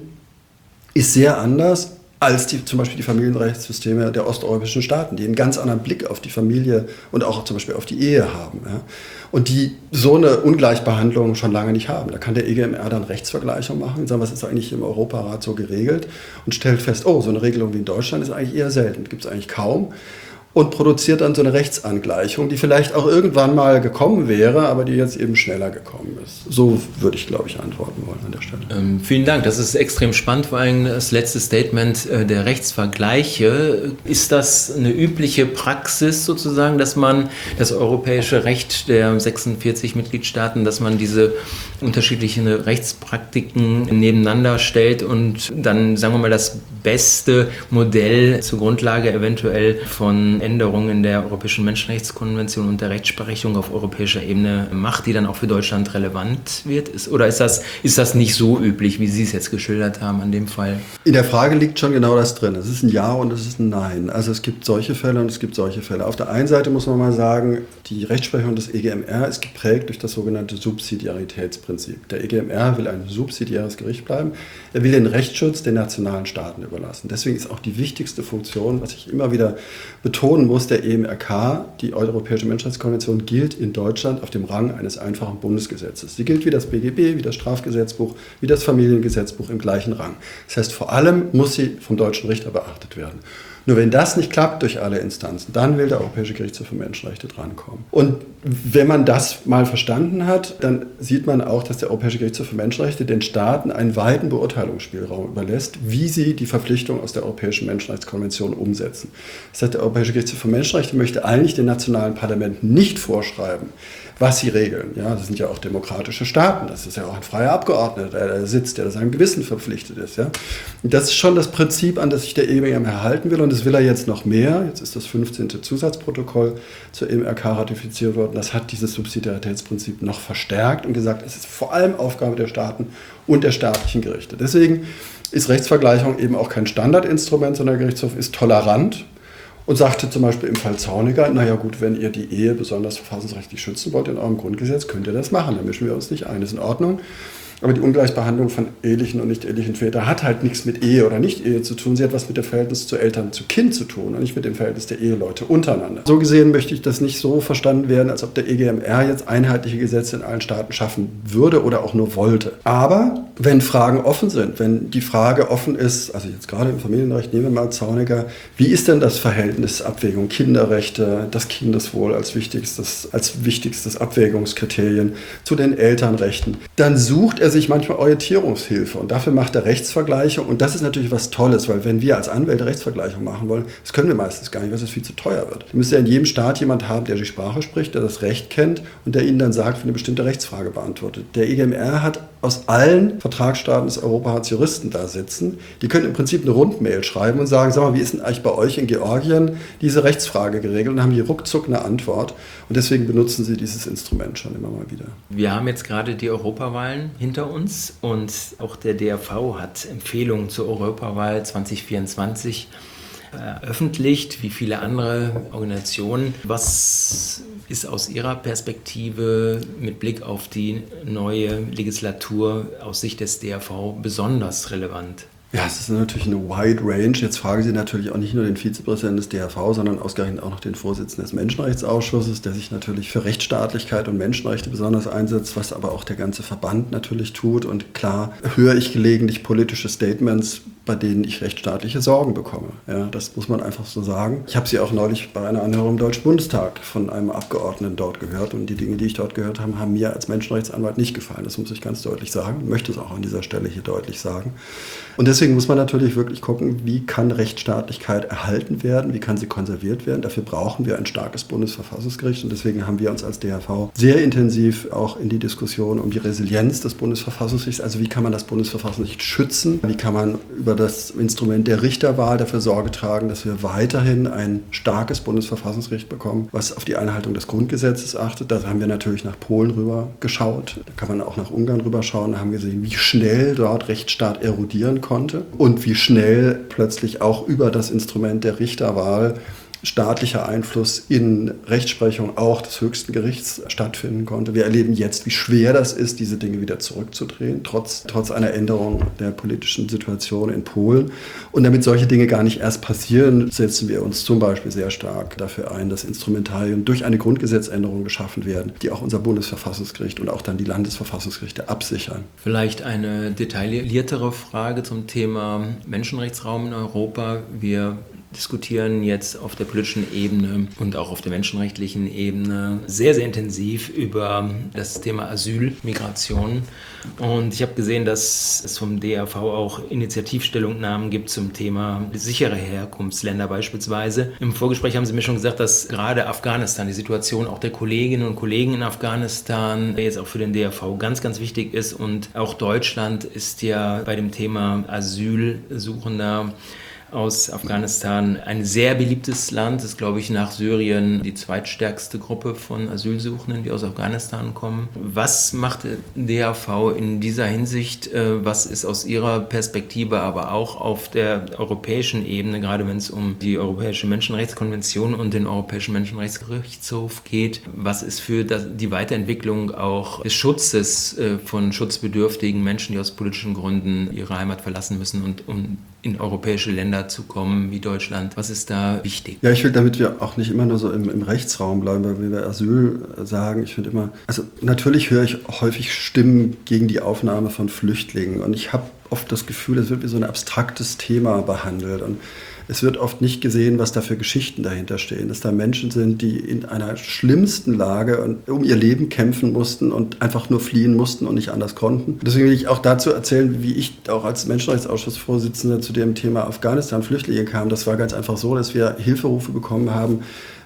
ist sehr anders als zum Beispiel die Familienrechtssysteme der osteuropäischen Staaten, die einen ganz anderen Blick auf die Familie und auch zum Beispiel auf die Ehe haben. Ja? Und die so eine Ungleichbehandlung schon lange nicht haben. Da kann der EGMR dann Rechtsvergleichung machen und sagen, was ist eigentlich im Europarat so geregelt und stellt fest, oh, so eine Regelung wie in Deutschland ist eigentlich eher selten, gibt es eigentlich kaum. Und produziert dann so eine Rechtsangleichung, die vielleicht auch irgendwann mal gekommen wäre, aber die jetzt eben schneller gekommen ist. So würde ich, glaube ich, antworten wollen an der Stelle. Vielen Dank, das ist extrem spannend, vor allem das letzte Statement der Rechtsvergleiche. Ist das eine übliche Praxis sozusagen, dass man das europäische Recht der 46 Mitgliedstaaten, dass man diese unterschiedlichen Rechtspraktiken nebeneinander stellt und dann, sagen wir mal, das beste Modell zur Grundlage eventuell von Änderungen in der Europäischen Menschenrechtskonvention und der Rechtsprechung auf europäischer Ebene macht, die dann auch für Deutschland relevant wird? Oder ist das nicht so üblich, wie Sie es jetzt geschildert haben an dem Fall? In der Frage liegt schon genau das drin. Es ist ein Ja und es ist ein Nein. Also es gibt solche Fälle und es gibt solche Fälle. Auf der einen Seite muss man mal sagen, die Rechtsprechung des EGMR ist geprägt durch das sogenannte Subsidiaritätsprinzip. Der EGMR will ein subsidiäres Gericht bleiben. Er will den Rechtsschutz den nationalen Staaten überlassen. Deswegen ist auch die wichtigste Funktion, was ich immer wieder betonen muss, der EMRK, die Europäische Menschenrechtskonvention, gilt in Deutschland auf dem Rang eines einfachen Bundesgesetzes. Sie gilt wie das BGB, wie das Strafgesetzbuch, wie das Familiengesetzbuch im gleichen Rang. Das heißt, vor allem muss sie vom deutschen Richter beachtet werden. Nur wenn das nicht klappt durch alle Instanzen, dann will der Europäische Gerichtshof für Menschenrechte drankommen. Und wenn man das mal verstanden hat, dann sieht man auch, dass der Europäische Gerichtshof für Menschenrechte den Staaten einen weiten Beurteilungsspielraum überlässt, wie sie die Verpflichtung aus der Europäischen Menschenrechtskonvention umsetzen. Das heißt, der Europäische Gerichtshof für Menschenrechte möchte eigentlich den nationalen Parlamenten nicht vorschreiben, was sie regeln. Ja, das sind ja auch demokratische Staaten. Das ist ja auch ein freier Abgeordneter, der da sitzt, der seinem Gewissen verpflichtet ist. Ja. Und das ist schon das Prinzip, an das sich der EMRK halten will. Und das will er jetzt noch mehr. Jetzt ist das 15. Zusatzprotokoll zur EMRK ratifiziert worden. Das hat dieses Subsidiaritätsprinzip noch verstärkt und gesagt, es ist vor allem Aufgabe der Staaten und der staatlichen Gerichte. Deswegen ist Rechtsvergleichung eben auch kein Standardinstrument, sondern der Gerichtshof ist tolerant und sagte zum Beispiel im Fall Zorniger, naja gut, wenn ihr die Ehe besonders verfassungsrechtlich schützen wollt in eurem Grundgesetz, könnt ihr das machen, da mischen wir uns nicht ein, das ist in Ordnung. Aber die Ungleichbehandlung von ehelichen und nicht-ehelichen Vätern hat halt nichts mit Ehe oder Nicht-Ehe zu tun. Sie hat was mit dem Verhältnis zu Eltern zu Kind zu tun und nicht mit dem Verhältnis der Eheleute untereinander. So gesehen möchte ich das nicht so verstanden werden, als ob der EGMR jetzt einheitliche Gesetze in allen Staaten schaffen würde oder auch nur wollte. Aber wenn Fragen offen sind, wenn die Frage offen ist, also jetzt gerade im Familienrecht, nehmen wir mal Zorniger, wie ist denn das Verhältnis, Abwägung, Kinderrechte, das Kindeswohl als wichtigstes Abwägungskriterien zu den Elternrechten, dann sucht er sich manchmal Orientierungshilfe und dafür macht er Rechtsvergleiche und das ist natürlich was Tolles, weil wenn wir als Anwälte Rechtsvergleichung machen wollen, das können wir meistens gar nicht, weil es viel zu teuer wird. Wir müssen ja in jedem Staat jemand haben, der die Sprache spricht, der das Recht kennt und der ihnen dann sagt, wie eine bestimmte Rechtsfrage beantwortet. Der EGMR hat aus allen Vertragsstaaten des Europarats Juristen da sitzen, die können im Prinzip eine Rundmail schreiben und sagen, sag mal, wie ist denn eigentlich bei euch in Georgien diese Rechtsfrage geregelt und haben die ruckzuck eine Antwort und deswegen benutzen sie dieses Instrument schon immer mal wieder. Wir haben jetzt gerade die Europawahlen hinter uns und auch der DRV hat Empfehlungen zur Europawahl 2024 veröffentlicht, wie viele andere Organisationen. Was ist aus Ihrer Perspektive mit Blick auf die neue Legislatur aus Sicht des DRV besonders relevant? Ja, es ist natürlich eine wide range. Jetzt fragen Sie natürlich auch nicht nur den Vizepräsidenten des DRV, sondern ausgerechnet auch noch den Vorsitzenden des Menschenrechtsausschusses, der sich natürlich für Rechtsstaatlichkeit und Menschenrechte besonders einsetzt, was aber auch der ganze Verband natürlich tut. Und klar höre ich gelegentlich politische Statements, bei denen ich rechtsstaatliche Sorgen bekomme. Ja, das muss man einfach so sagen. Ich habe sie auch neulich bei einer Anhörung im Deutschen Bundestag von einem Abgeordneten dort gehört und die Dinge, die ich dort gehört habe, haben mir als Menschenrechtsanwalt nicht gefallen. Das muss ich ganz deutlich sagen. Ich möchte es auch an dieser Stelle hier deutlich sagen. Und deswegen muss man natürlich wirklich gucken, wie kann Rechtsstaatlichkeit erhalten werden, wie kann sie konserviert werden. Dafür brauchen wir ein starkes Bundesverfassungsgericht und deswegen haben wir uns als DRV sehr intensiv auch in die Diskussion um die Resilienz des Bundesverfassungsgerichts, also wie kann man das Bundesverfassungsgericht schützen, wie kann man über das Instrument der Richterwahl dafür Sorge tragen, dass wir weiterhin ein starkes Bundesverfassungsgericht bekommen, was auf die Einhaltung des Grundgesetzes achtet. Da haben wir natürlich nach Polen rüber geschaut, da kann man auch nach Ungarn rüber schauen, da haben wir gesehen, wie schnell dort Rechtsstaat erodieren konnte und wie schnell plötzlich auch über das Instrument der Richterwahl staatlicher Einfluss in Rechtsprechung auch des höchsten Gerichts stattfinden konnte. Wir erleben jetzt, wie schwer das ist, diese Dinge wieder zurückzudrehen, trotz einer Änderung der politischen Situation in Polen. Und damit solche Dinge gar nicht erst passieren, setzen wir uns zum Beispiel sehr stark dafür ein, dass Instrumentarien durch eine Grundgesetzänderung geschaffen werden, die auch unser Bundesverfassungsgericht und auch dann die Landesverfassungsgerichte absichern. Vielleicht eine detailliertere Frage zum Thema Menschenrechtsraum in Europa. Wir diskutieren jetzt auf der politischen Ebene und auch auf der menschenrechtlichen Ebene sehr, sehr intensiv über das Thema Asyl, Migration. Und ich habe gesehen, dass es vom DRV auch Initiativstellungnahmen gibt zum Thema sichere Herkunftsländer beispielsweise. Im Vorgespräch haben Sie mir schon gesagt, dass gerade Afghanistan, die Situation auch der Kolleginnen und Kollegen in Afghanistan jetzt auch für den DRV ganz, ganz wichtig ist. Und auch Deutschland ist ja bei dem Thema Asylsuchender aus Afghanistan ein sehr beliebtes Land. Das ist, glaube ich, nach Syrien die zweitstärkste Gruppe von Asylsuchenden, die aus Afghanistan kommen. Was macht der DRV in dieser Hinsicht? Was ist aus Ihrer Perspektive, aber auch auf der europäischen Ebene, gerade wenn es um die Europäische Menschenrechtskonvention und den Europäischen Menschenrechtsgerichtshof geht, was ist für die Weiterentwicklung auch des Schutzes von schutzbedürftigen Menschen, die aus politischen Gründen ihre Heimat verlassen müssen und um in europäische Länder zu kommen wie Deutschland? Was ist da wichtig? Ja, ich will, damit wir auch nicht immer nur so im Rechtsraum bleiben, weil wir Asyl sagen, ich finde immer, also natürlich höre ich häufig Stimmen gegen die Aufnahme von Flüchtlingen und ich habe oft das Gefühl, es wird wie so ein abstraktes Thema behandelt und es wird oft nicht gesehen, was da für Geschichten dahinter stehen, dass da Menschen sind, die in einer schlimmsten Lage um ihr Leben kämpfen mussten und einfach nur fliehen mussten und nicht anders konnten. Deswegen will ich auch dazu erzählen, wie ich auch als Menschenrechtsausschussvorsitzender zu dem Thema Afghanistan Flüchtlinge kam. Das war ganz einfach so, dass wir Hilferufe bekommen haben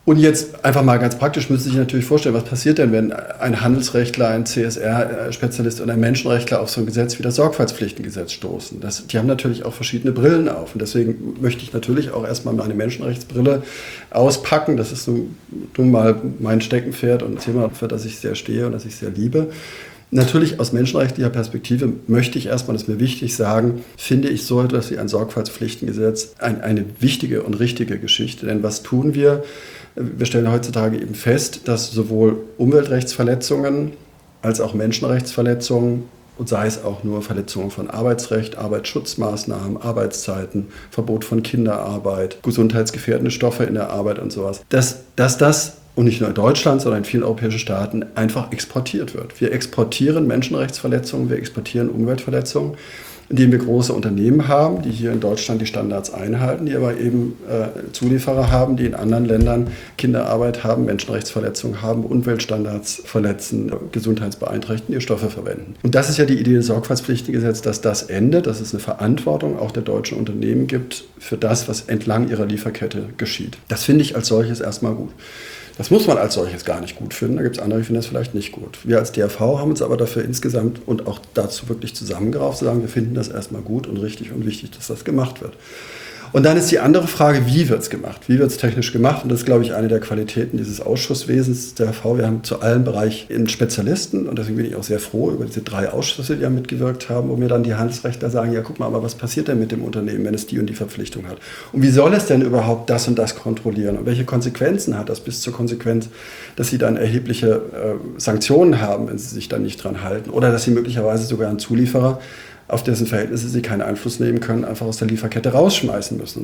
Und jetzt einfach mal ganz praktisch müsste sich natürlich vorstellen, was passiert denn, wenn ein Handelsrechtler, ein CSR-Spezialist und ein Menschenrechtler auf so ein Gesetz wie das Sorgfaltspflichtengesetz stoßen. Die haben natürlich auch verschiedene Brillen auf. Und deswegen möchte ich natürlich auch erstmal meine Menschenrechtsbrille auspacken. Das ist nun mal mein Steckenpferd und ein Thema, für das ich sehr stehe und das ich sehr liebe. Natürlich aus menschenrechtlicher Perspektive möchte ich erstmal, das ist mir wichtig, sagen, finde ich so etwas wie ein Sorgfaltspflichtengesetz eine wichtige und richtige Geschichte. Denn was tun wir? Wir stellen heutzutage eben fest, dass sowohl Umweltrechtsverletzungen als auch Menschenrechtsverletzungen, und sei es auch nur Verletzungen von Arbeitsrecht, Arbeitsschutzmaßnahmen, Arbeitszeiten, Verbot von Kinderarbeit, gesundheitsgefährdende Stoffe in der Arbeit und sowas, dass das und nicht nur in Deutschland, sondern in vielen europäischen Staaten einfach exportiert wird. Wir exportieren Menschenrechtsverletzungen, wir exportieren Umweltverletzungen, indem wir große Unternehmen haben, die hier in Deutschland die Standards einhalten, die aber eben Zulieferer haben, die in anderen Ländern Kinderarbeit haben, Menschenrechtsverletzungen haben, Umweltstandards verletzen, gesundheitsbeeinträchtigende Stoffe verwenden. Und das ist ja die Idee des Sorgfaltspflichtengesetzes, dass das endet, dass es eine Verantwortung auch der deutschen Unternehmen gibt für das, was entlang ihrer Lieferkette geschieht. Das finde ich als solches erstmal gut. Das muss man als solches gar nicht gut finden. Da gibt es andere, die finden das vielleicht nicht gut. Wir als DRV haben uns aber dafür insgesamt und auch dazu wirklich zusammengerauft, zu sagen, wir finden das erstmal gut und richtig und wichtig, dass das gemacht wird. Und dann ist die andere Frage, wie wird es gemacht? Wie wird es technisch gemacht? Und das ist, glaube ich, eine der Qualitäten dieses Ausschusswesens der DRV. Wir haben zu allen Bereichen Spezialisten und deswegen bin ich auch sehr froh über diese 3 Ausschüsse, die ja mitgewirkt haben, wo mir dann die Handelsrechtler sagen, ja guck mal, aber was passiert denn mit dem Unternehmen, wenn es die und die Verpflichtung hat? Und wie soll es denn überhaupt das und das kontrollieren? Und welche Konsequenzen hat das bis zur Konsequenz, dass sie dann erhebliche Sanktionen haben, wenn sie sich dann nicht dran halten? Oder dass sie möglicherweise sogar einen Zulieferer, auf dessen Verhältnisse sie keinen Einfluss nehmen können, einfach aus der Lieferkette rausschmeißen müssen.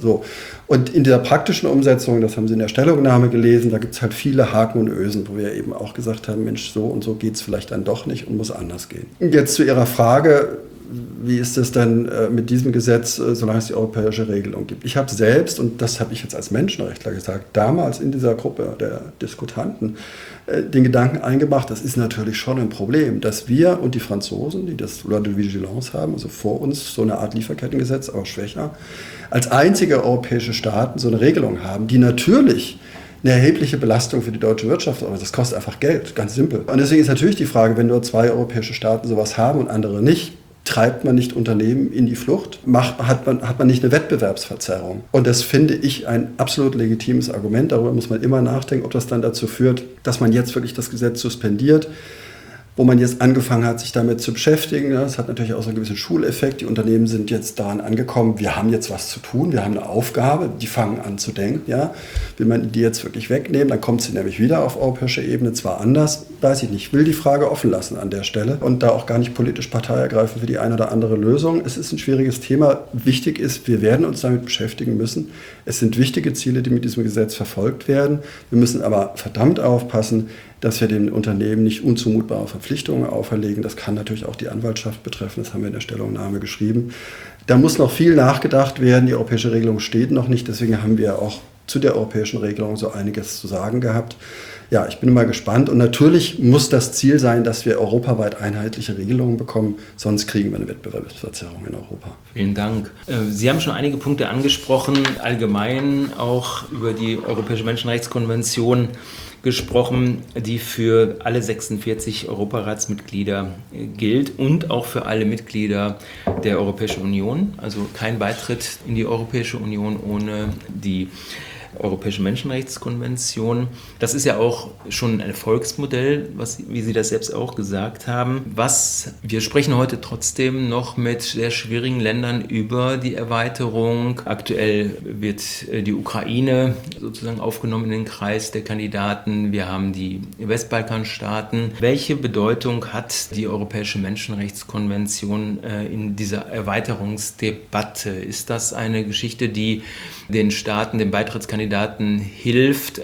Und in der praktischen Umsetzung, das haben Sie in der Stellungnahme gelesen, da gibt es halt viele Haken und Ösen, wo wir eben auch gesagt haben, Mensch, so und so geht es vielleicht dann doch nicht und muss anders gehen. Und jetzt zu Ihrer Frage, wie ist es denn mit diesem Gesetz, solange es die europäische Regelung gibt? Ich habe selbst, und das habe ich jetzt als Menschenrechtler gesagt, damals in dieser Gruppe der Diskutanten den Gedanken eingebracht, das ist natürlich schon ein Problem, dass wir und die Franzosen, die das Loi de Vigilance haben, also vor uns so eine Art Lieferkettengesetz, auch schwächer, als einzige europäische Staaten so eine Regelung haben, die natürlich eine erhebliche Belastung für die deutsche Wirtschaft, aber das kostet einfach Geld, ganz simpel. Und deswegen ist natürlich die Frage, wenn nur 2 europäische Staaten sowas haben und andere nicht, treibt man nicht Unternehmen in die Flucht? Hat man nicht eine Wettbewerbsverzerrung? Und das finde ich ein absolut legitimes Argument. Darüber muss man immer nachdenken, ob das dann dazu führt, dass man jetzt wirklich das Gesetz suspendiert, wo man jetzt angefangen hat, sich damit zu beschäftigen. Das hat natürlich auch so einen gewissen Schuleffekt. Die Unternehmen sind jetzt daran angekommen, wir haben jetzt was zu tun, wir haben eine Aufgabe, die fangen an zu denken. Ja? Will man die jetzt wirklich wegnehmen, dann kommt sie nämlich wieder auf europäischer Ebene, zwar anders, weiß ich nicht. Ich will die Frage offen lassen an der Stelle und da auch gar nicht politisch Partei ergreifen für die eine oder andere Lösung. Es ist ein schwieriges Thema. Wichtig ist, wir werden uns damit beschäftigen müssen. Es sind wichtige Ziele, die mit diesem Gesetz verfolgt werden. Wir müssen aber verdammt aufpassen, dass wir den Unternehmen nicht unzumutbare Verpflichtungen auferlegen. Das kann natürlich auch die Anwaltschaft betreffen, das haben wir in der Stellungnahme geschrieben. Da muss noch viel nachgedacht werden, die europäische Regelung steht noch nicht, deswegen haben wir auch zu der europäischen Regelung so einiges zu sagen gehabt. Ja, ich bin mal gespannt und natürlich muss das Ziel sein, dass wir europaweit einheitliche Regelungen bekommen, sonst kriegen wir eine Wettbewerbsverzerrung in Europa. Vielen Dank. Sie haben schon einige Punkte angesprochen, allgemein auch über die Europäische Menschenrechtskonvention gesprochen, die für alle 46 Europaratsmitglieder gilt und auch für alle Mitglieder der Europäischen Union. Also kein Beitritt in die Europäische Union ohne die Europäische Menschenrechtskonvention. Das ist ja auch schon ein Erfolgsmodell, wie Sie das selbst auch gesagt haben. Wir sprechen heute trotzdem noch mit sehr schwierigen Ländern über die Erweiterung. Aktuell wird die Ukraine sozusagen aufgenommen in den Kreis der Kandidaten. Wir haben die Westbalkanstaaten. Welche Bedeutung hat die Europäische Menschenrechtskonvention in dieser Erweiterungsdebatte? Ist das eine Geschichte, die den Staaten, den Beitrittskandidaten hilft, auch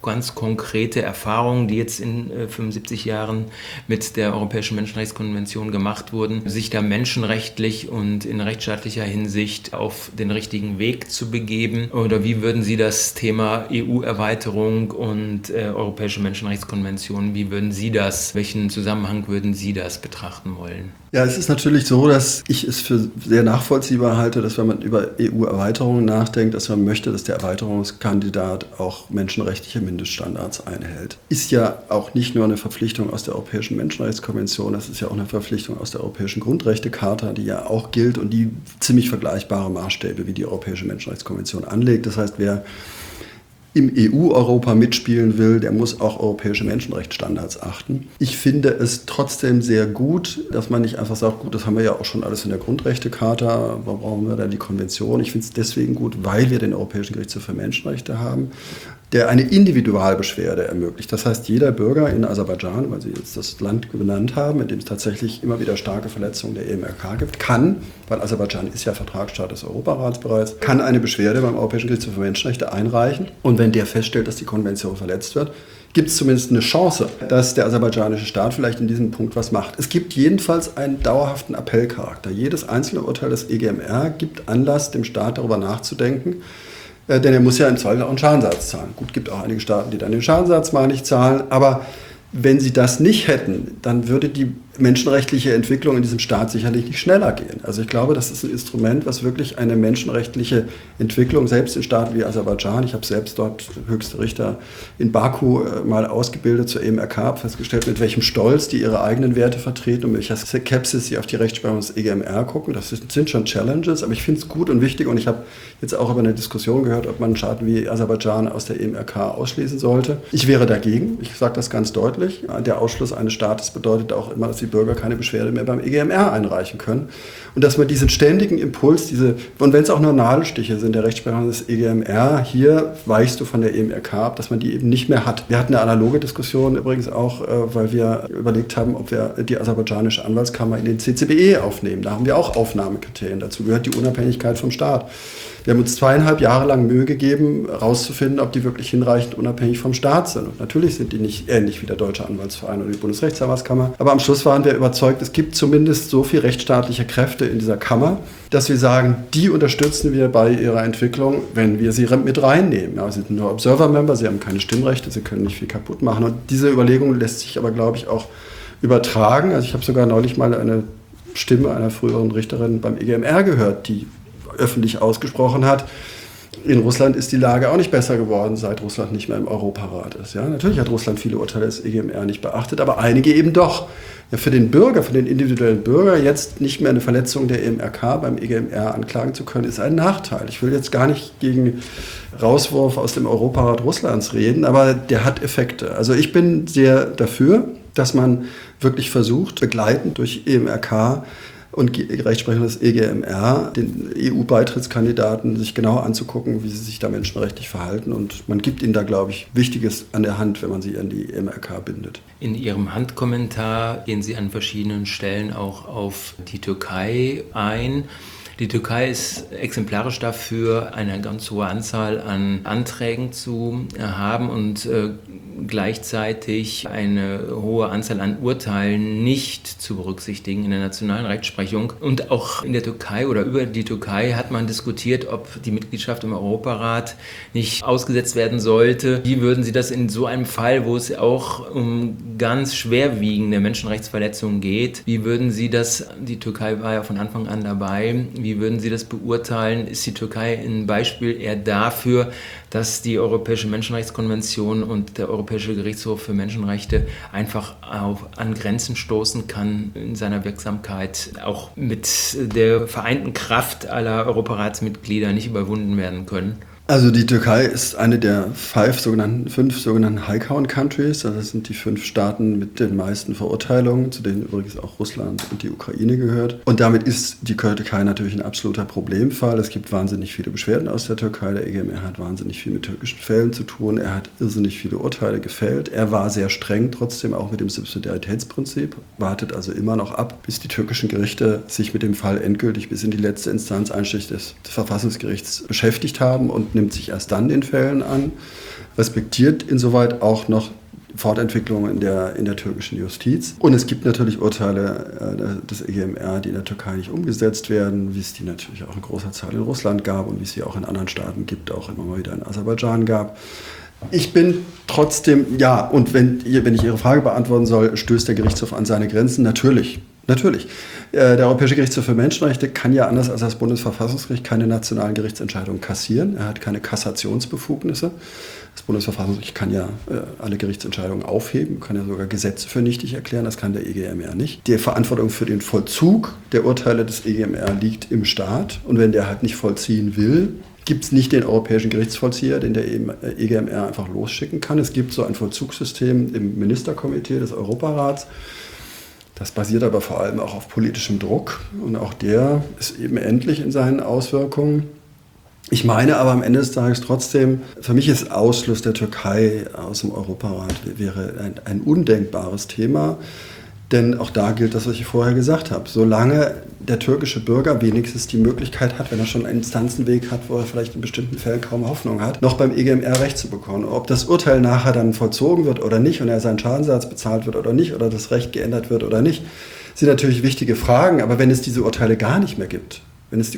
ganz konkrete Erfahrungen, die jetzt in 75 Jahren mit der Europäischen Menschenrechtskonvention gemacht wurden, sich da menschenrechtlich und in rechtsstaatlicher Hinsicht auf den richtigen Weg zu begeben? Oder wie würden Sie das Thema EU-Erweiterung und Europäische Menschenrechtskonvention, welchen Zusammenhang würden Sie das betrachten wollen? Ja, es ist natürlich so, dass ich es für sehr nachvollziehbar halte, dass wenn man über EU-Erweiterungen nachdenkt, dass man möchte, dass der Erweiterungskandidat auch menschenrechtliche Mindeststandards einhält. Ist ja auch nicht nur eine Verpflichtung aus der Europäischen Menschenrechtskonvention, das ist ja auch eine Verpflichtung aus der Europäischen Grundrechtecharta, die ja auch gilt und die ziemlich vergleichbare Maßstäbe wie die Europäische Menschenrechtskonvention anlegt. Das heißt, wer im EU-Europa mitspielen will, der muss auch europäische Menschenrechtsstandards achten. Ich finde es trotzdem sehr gut, dass man nicht einfach sagt, gut, das haben wir ja auch schon alles in der Grundrechtecharta, warum brauchen wir dann die Konvention? Ich finde es deswegen gut, weil wir den Europäischen Gerichtshof für Menschenrechte haben, der eine Individualbeschwerde ermöglicht. Das heißt, jeder Bürger in Aserbaidschan, weil Sie jetzt das Land benannt haben, in dem es tatsächlich immer wieder starke Verletzungen der EMRK gibt, kann, weil Aserbaidschan ist ja Vertragsstaat des Europarats bereits, kann eine Beschwerde beim Europäischen Gerichtshof für Menschenrechte einreichen. Und wenn der feststellt, dass die Konvention verletzt wird, gibt es zumindest eine Chance, dass der aserbaidschanische Staat vielleicht in diesem Punkt was macht. Es gibt jedenfalls einen dauerhaften Appellcharakter. Jedes einzelne Urteil des EGMR gibt Anlass, dem Staat darüber nachzudenken, denn er muss ja im Zweifel auch einen Schadensersatz zahlen. Gut, gibt auch einige Staaten, die dann den Schadensersatz mal nicht zahlen, aber wenn sie das nicht hätten, dann würde die menschenrechtliche Entwicklung in diesem Staat sicherlich nicht schneller gehen. Also ich glaube, das ist ein Instrument, was wirklich eine menschenrechtliche Entwicklung, selbst in Staaten wie Aserbaidschan, ich habe selbst dort höchste Richter in Baku mal ausgebildet zur EMRK, habe festgestellt, mit welchem Stolz die ihre eigenen Werte vertreten und mit welcher Skepsis sie auf die Rechtsprechung des EGMR gucken. Das sind schon Challenges, aber ich finde es gut und wichtig und ich habe jetzt auch über eine Diskussion gehört, ob man Staaten wie Aserbaidschan aus der EMRK ausschließen sollte. Ich wäre dagegen, ich sage das ganz deutlich. Der Ausschluss eines Staates bedeutet auch immer, dass die Bürger keine Beschwerde mehr beim EGMR einreichen können. Und dass man diesen ständigen Impuls, und wenn es auch nur Nadelstiche sind, der Rechtsprechung des EGMR, hier weichst du von der EMRK ab, dass man die eben nicht mehr hat. Wir hatten eine analoge Diskussion übrigens auch, weil wir überlegt haben, ob wir die aserbaidschanische Anwaltskammer in den CCBE aufnehmen. Da haben wir auch Aufnahmekriterien. Dazu gehört die Unabhängigkeit vom Staat. Wir haben uns 2,5 Jahre lang Mühe gegeben, herauszufinden, ob die wirklich hinreichend unabhängig vom Staat sind. Und natürlich sind die nicht ähnlich wie der Deutsche Anwaltsverein oder die Bundesrechtsanwaltskammer. Aber am Schluss waren wir überzeugt, es gibt zumindest so viel rechtsstaatliche Kräfte in dieser Kammer, dass wir sagen, die unterstützen wir bei ihrer Entwicklung, wenn wir sie mit reinnehmen. Ja, sie sind nur Observer-Member, sie haben keine Stimmrechte, sie können nicht viel kaputt machen. Und diese Überlegung lässt sich aber, glaube ich, auch übertragen. Also ich habe sogar neulich mal eine Stimme einer früheren Richterin beim EGMR gehört, die öffentlich ausgesprochen hat, in Russland ist die Lage auch nicht besser geworden, seit Russland nicht mehr im Europarat ist. Ja, natürlich hat Russland viele Urteile des EGMR nicht beachtet, aber einige eben doch. Ja, für den Bürger, für den individuellen Bürger, jetzt nicht mehr eine Verletzung der EMRK beim EGMR anklagen zu können, ist ein Nachteil. Ich will jetzt gar nicht gegen Rauswurf aus dem Europarat Russlands reden, aber der hat Effekte. Also ich bin sehr dafür, dass man wirklich versucht, begleitend durch EMRK und die Rechtsprechung des EGMR, den EU-Beitrittskandidaten, sich genau anzugucken, wie sie sich da menschenrechtlich verhalten. Und man gibt ihnen da, glaube ich, Wichtiges an der Hand, wenn man sie an die EMRK bindet. In Ihrem Handkommentar gehen Sie an verschiedenen Stellen auch auf die Türkei ein. Die Türkei ist exemplarisch dafür, eine ganz hohe Anzahl an Anträgen zu haben und gleichzeitig eine hohe Anzahl an Urteilen nicht zu berücksichtigen in der nationalen Rechtsprechung. Und auch in der Türkei oder über die Türkei hat man diskutiert, ob die Mitgliedschaft im Europarat nicht ausgesetzt werden sollte. Wie würden Sie das in so einem Fall, wo es auch um ganz schwerwiegende Menschenrechtsverletzungen geht, wie würden Sie das, die Türkei war ja von Anfang an dabei, wie würden Sie das beurteilen? Ist die Türkei ein Beispiel eher dafür, dass die Europäische Menschenrechtskonvention und der Europäische Gerichtshof für Menschenrechte einfach an Grenzen stoßen kann in seiner Wirksamkeit, auch mit der vereinten Kraft aller Europaratsmitglieder nicht überwunden werden können? Also die Türkei ist eine der 5 sogenannten High-Count-Countries. Das sind die 5 Staaten mit den meisten Verurteilungen, zu denen übrigens auch Russland und die Ukraine gehört. Und damit ist die Türkei natürlich ein absoluter Problemfall. Es gibt wahnsinnig viele Beschwerden aus der Türkei. Der EGMR hat wahnsinnig viel mit türkischen Fällen zu tun. Er hat irrsinnig viele Urteile gefällt. Er war sehr streng, trotzdem auch mit dem Subsidiaritätsprinzip. Wartet also immer noch ab, bis die türkischen Gerichte sich mit dem Fall endgültig bis in die letzte Instanz einschließlich des Verfassungsgerichts beschäftigt haben und und nimmt sich erst dann den Fällen an, respektiert insoweit auch noch Fortentwicklungen in der türkischen Justiz. Und es gibt natürlich Urteile des EGMR, die in der Türkei nicht umgesetzt werden, wie es die natürlich auch in großer Zahl in Russland gab und wie es sie auch in anderen Staaten gibt, auch immer mal wieder in Aserbaidschan gab. Ich bin trotzdem, ja, und wenn ich Ihre Frage beantworten soll, stößt der Gerichtshof an seine Grenzen? Natürlich. Der Europäische Gerichtshof für Menschenrechte kann ja anders als das Bundesverfassungsgericht keine nationalen Gerichtsentscheidungen kassieren. Er hat keine Kassationsbefugnisse. Das Bundesverfassungsgericht kann ja alle Gerichtsentscheidungen aufheben, kann ja sogar Gesetze für nichtig erklären. Das kann der EGMR nicht. Die Verantwortung für den Vollzug der Urteile des EGMR liegt im Staat. Und wenn der halt nicht vollziehen will, gibt es nicht den europäischen Gerichtsvollzieher, den der EGMR einfach losschicken kann. Es gibt so ein Vollzugssystem im Ministerkomitee des Europarats. Das basiert aber vor allem auch auf politischem Druck und auch der ist eben endlich in seinen Auswirkungen. Ich meine aber am Ende des Tages trotzdem, für mich ist Ausschluss der Türkei aus dem Europarat wäre ein undenkbares Thema. Denn auch da gilt das, was ich vorher gesagt habe. Solange der türkische Bürger wenigstens die Möglichkeit hat, wenn er schon einen Instanzenweg hat, wo er vielleicht in bestimmten Fällen kaum Hoffnung hat, noch beim EGMR Recht zu bekommen. Ob das Urteil nachher dann vollzogen wird oder nicht und er seinen Schadensersatz bezahlt wird oder nicht oder das Recht geändert wird oder nicht, sind natürlich wichtige Fragen. Aber wenn es diese Urteile gar nicht mehr gibt, wenn es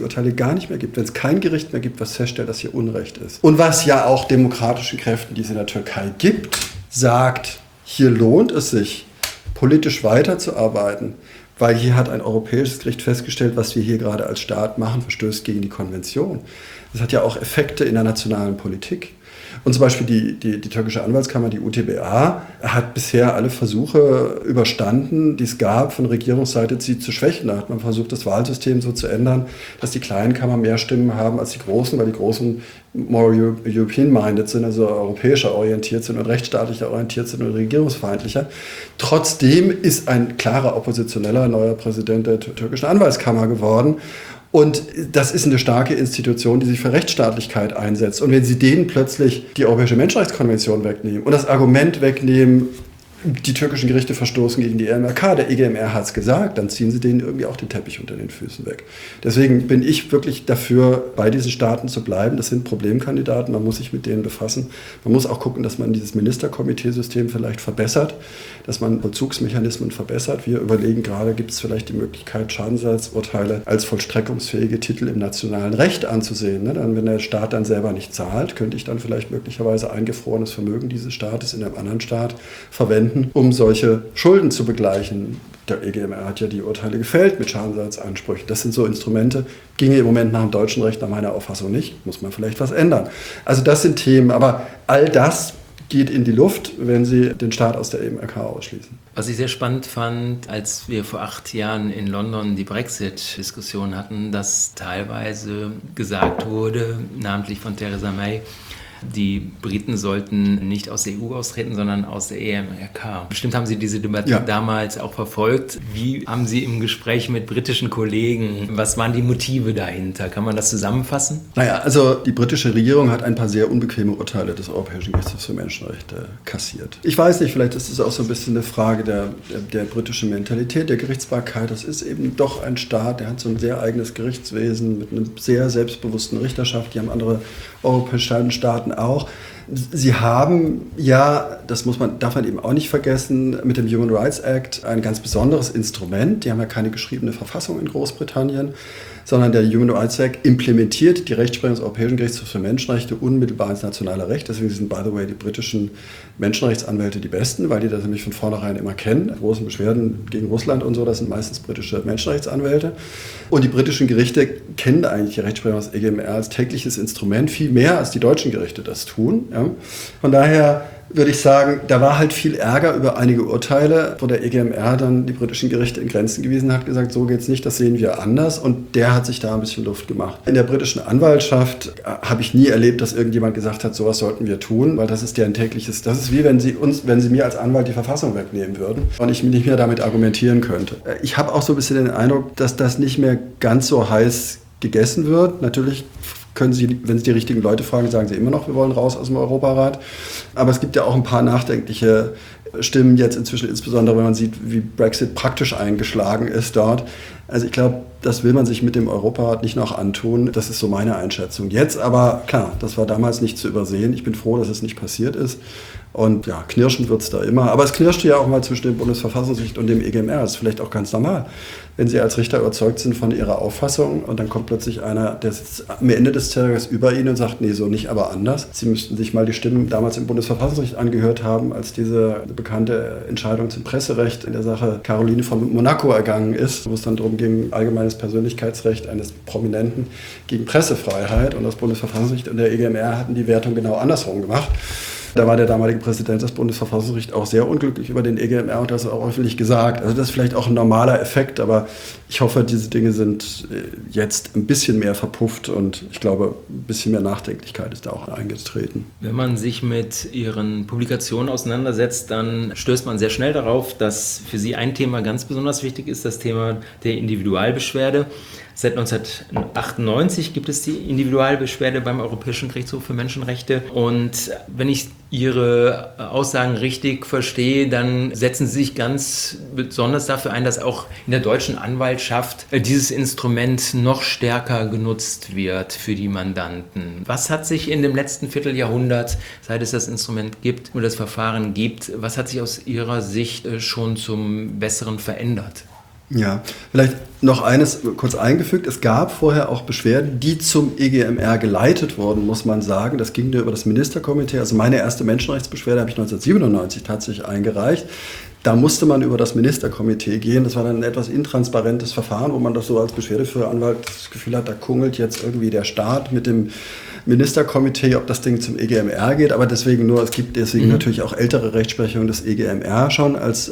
kein Gericht mehr gibt, was feststellt, dass hier Unrecht ist und was ja auch demokratischen Kräften, die es in der Türkei gibt, sagt, hier lohnt es sich, politisch weiterzuarbeiten, weil hier hat ein europäisches Gericht festgestellt, was wir hier gerade als Staat machen, verstößt gegen die Konvention. Das hat ja auch Effekte in der nationalen Politik. Und zum Beispiel die türkische Anwaltskammer, die UTBA, hat bisher alle Versuche überstanden, die es gab, von Regierungsseite sie zu schwächen. Da hat man versucht, das Wahlsystem so zu ändern, dass die kleinen Kammern mehr Stimmen haben als die großen, weil die großen more European-minded sind, also europäischer orientiert sind und rechtsstaatlicher orientiert sind und regierungsfeindlicher. Trotzdem ist ein klarer oppositioneller neuer Präsident der türkischen Anwaltskammer geworden. Und das ist eine starke Institution, die sich für Rechtsstaatlichkeit einsetzt. Und wenn Sie denen plötzlich die Europäische Menschenrechtskonvention wegnehmen und das Argument wegnehmen, die türkischen Gerichte verstoßen gegen die EMRK, der EGMR hat es gesagt, dann ziehen Sie denen irgendwie auch den Teppich unter den Füßen weg. Deswegen bin ich wirklich dafür, bei diesen Staaten zu bleiben. Das sind Problemkandidaten, man muss sich mit denen befassen. Man muss auch gucken, dass man dieses Ministerkomiteesystem vielleicht verbessert, dass man Vollzugsmechanismen verbessert. Wir überlegen gerade, gibt es vielleicht die Möglichkeit, Schadensersatzurteile als vollstreckungsfähige Titel im nationalen Recht anzusehen. Ne? Dann, wenn der Staat dann selber nicht zahlt, könnte ich dann vielleicht möglicherweise eingefrorenes Vermögen dieses Staates in einem anderen Staat verwenden, um solche Schulden zu begleichen. Der EGMR hat ja die Urteile gefällt mit Schadensersatzansprüchen. Das sind so Instrumente, ginge im Moment nach dem deutschen Recht nach meiner Auffassung nicht. Muss man vielleicht was ändern. Also das sind Themen, aber all das geht in die Luft, wenn Sie den Staat aus der EMRK ausschließen. Was ich sehr spannend fand, als wir vor 8 Jahren in London die Brexit-Diskussion hatten, dass teilweise gesagt wurde, namentlich von Theresa May, die Briten sollten nicht aus der EU austreten, sondern aus der EMRK. Bestimmt haben Sie diese Debatte damals auch verfolgt. Wie haben Sie im Gespräch mit britischen Kollegen, was waren die Motive dahinter? Kann man das zusammenfassen? Naja, also die britische Regierung hat ein paar sehr unbequeme Urteile des Europäischen Gerichtshofs für Menschenrechte kassiert. Ich weiß nicht, vielleicht ist es auch so ein bisschen eine Frage der britischen Mentalität, der Gerichtsbarkeit. Das ist eben doch ein Staat, der hat so ein sehr eigenes Gerichtswesen mit einer sehr selbstbewussten Richterschaft. Die haben andere europäische Staaten auch. Sie haben ja, darf man eben auch nicht vergessen, mit dem Human Rights Act ein ganz besonderes Instrument. Die haben ja keine geschriebene Verfassung in Großbritannien, sondern der Human Rights Act implementiert die Rechtsprechung des Europäischen Gerichtshofs für Menschenrechte unmittelbar ins nationale Recht. Deswegen sind, by the way, die britischen Menschenrechtsanwälte die besten, weil die das nämlich von vornherein immer kennen. Die großen Beschwerden gegen Russland und so, das sind meistens britische Menschenrechtsanwälte. Und die britischen Gerichte kennen eigentlich die Rechtsprechung des EGMR als tägliches Instrument, viel mehr als die deutschen Gerichte das tun. Ja. Von daher würde ich sagen, da war halt viel Ärger über einige Urteile, wo der EGMR dann die britischen Gerichte in Grenzen gewiesen hat, gesagt, so geht's nicht, das sehen wir anders. Und der hat sich da ein bisschen Luft gemacht. In der britischen Anwaltschaft habe ich nie erlebt, dass irgendjemand gesagt hat, sowas sollten wir tun, weil das ist deren tägliches, das ist wie wenn sie mir als Anwalt die Verfassung wegnehmen würden und ich nicht mehr damit argumentieren könnte. Ich habe auch so ein bisschen den Eindruck, dass das nicht mehr ganz so heiß gegessen wird. Natürlich können Sie, wenn Sie die richtigen Leute fragen, sagen Sie immer noch, wir wollen raus aus dem Europarat. Aber es gibt ja auch ein paar nachdenkliche Stimmen jetzt inzwischen, insbesondere wenn man sieht, wie Brexit praktisch eingeschlagen ist dort. Also ich glaube, das will man sich mit dem Europarat nicht noch antun. Das ist so meine Einschätzung. Jetzt aber, klar, das war damals nicht zu übersehen. Ich bin froh, dass es nicht passiert ist. Und ja, knirschen wird es da immer. Aber es knirschte ja auch mal zwischen dem Bundesverfassungsgericht und dem EGMR. Das ist vielleicht auch ganz normal, wenn Sie als Richter überzeugt sind von Ihrer Auffassung und dann kommt plötzlich einer, der sitzt am Ende des Tages über Ihnen und sagt, nee, so nicht, aber anders. Sie müssten sich mal die Stimmen damals im Bundesverfassungsgericht angehört haben, als diese bekannte Entscheidung zum Presserecht in der Sache Caroline von Monaco ergangen ist, wo es dann darum ging, allgemeines Persönlichkeitsrecht eines Prominenten gegen Pressefreiheit. Und das Bundesverfassungsgericht und der EGMR hatten die Wertung genau andersrum gemacht. Da war der damalige Präsident des Bundesverfassungsgerichts auch sehr unglücklich über den EGMR und das hat er auch öffentlich gesagt. Also das ist vielleicht auch ein normaler Effekt, aber ich hoffe, diese Dinge sind jetzt ein bisschen mehr verpufft und ich glaube, ein bisschen mehr Nachdenklichkeit ist da auch eingetreten. Wenn man sich mit Ihren Publikationen auseinandersetzt, dann stößt man sehr schnell darauf, dass für Sie ein Thema ganz besonders wichtig ist, das Thema der Individualbeschwerde. Seit 1998 gibt es die Individualbeschwerde beim Europäischen Gerichtshof für Menschenrechte. Und wenn ich Ihre Aussagen richtig verstehe, dann setzen Sie sich ganz besonders dafür ein, dass auch in der deutschen Anwaltschaft dieses Instrument noch stärker genutzt wird für die Mandanten. Was hat sich in dem letzten Vierteljahrhundert, seit es das Instrument gibt und das Verfahren gibt, was hat sich aus Ihrer Sicht schon zum Besseren verändert? Ja, vielleicht noch eines kurz eingefügt. Es gab vorher auch Beschwerden, die zum EGMR geleitet wurden, muss man sagen. Das ging nur über das Ministerkomitee. Also meine erste Menschenrechtsbeschwerde habe ich 1997 tatsächlich eingereicht. Da musste man über das Ministerkomitee gehen. Das war dann ein etwas intransparentes Verfahren, wo man das so als Beschwerdeführeranwalt das Gefühl hat, da kungelt jetzt irgendwie der Staat mit dem Ministerkomitee, ob das Ding zum EGMR geht, aber deswegen nur, es gibt deswegen natürlich auch ältere Rechtsprechung des EGMR schon als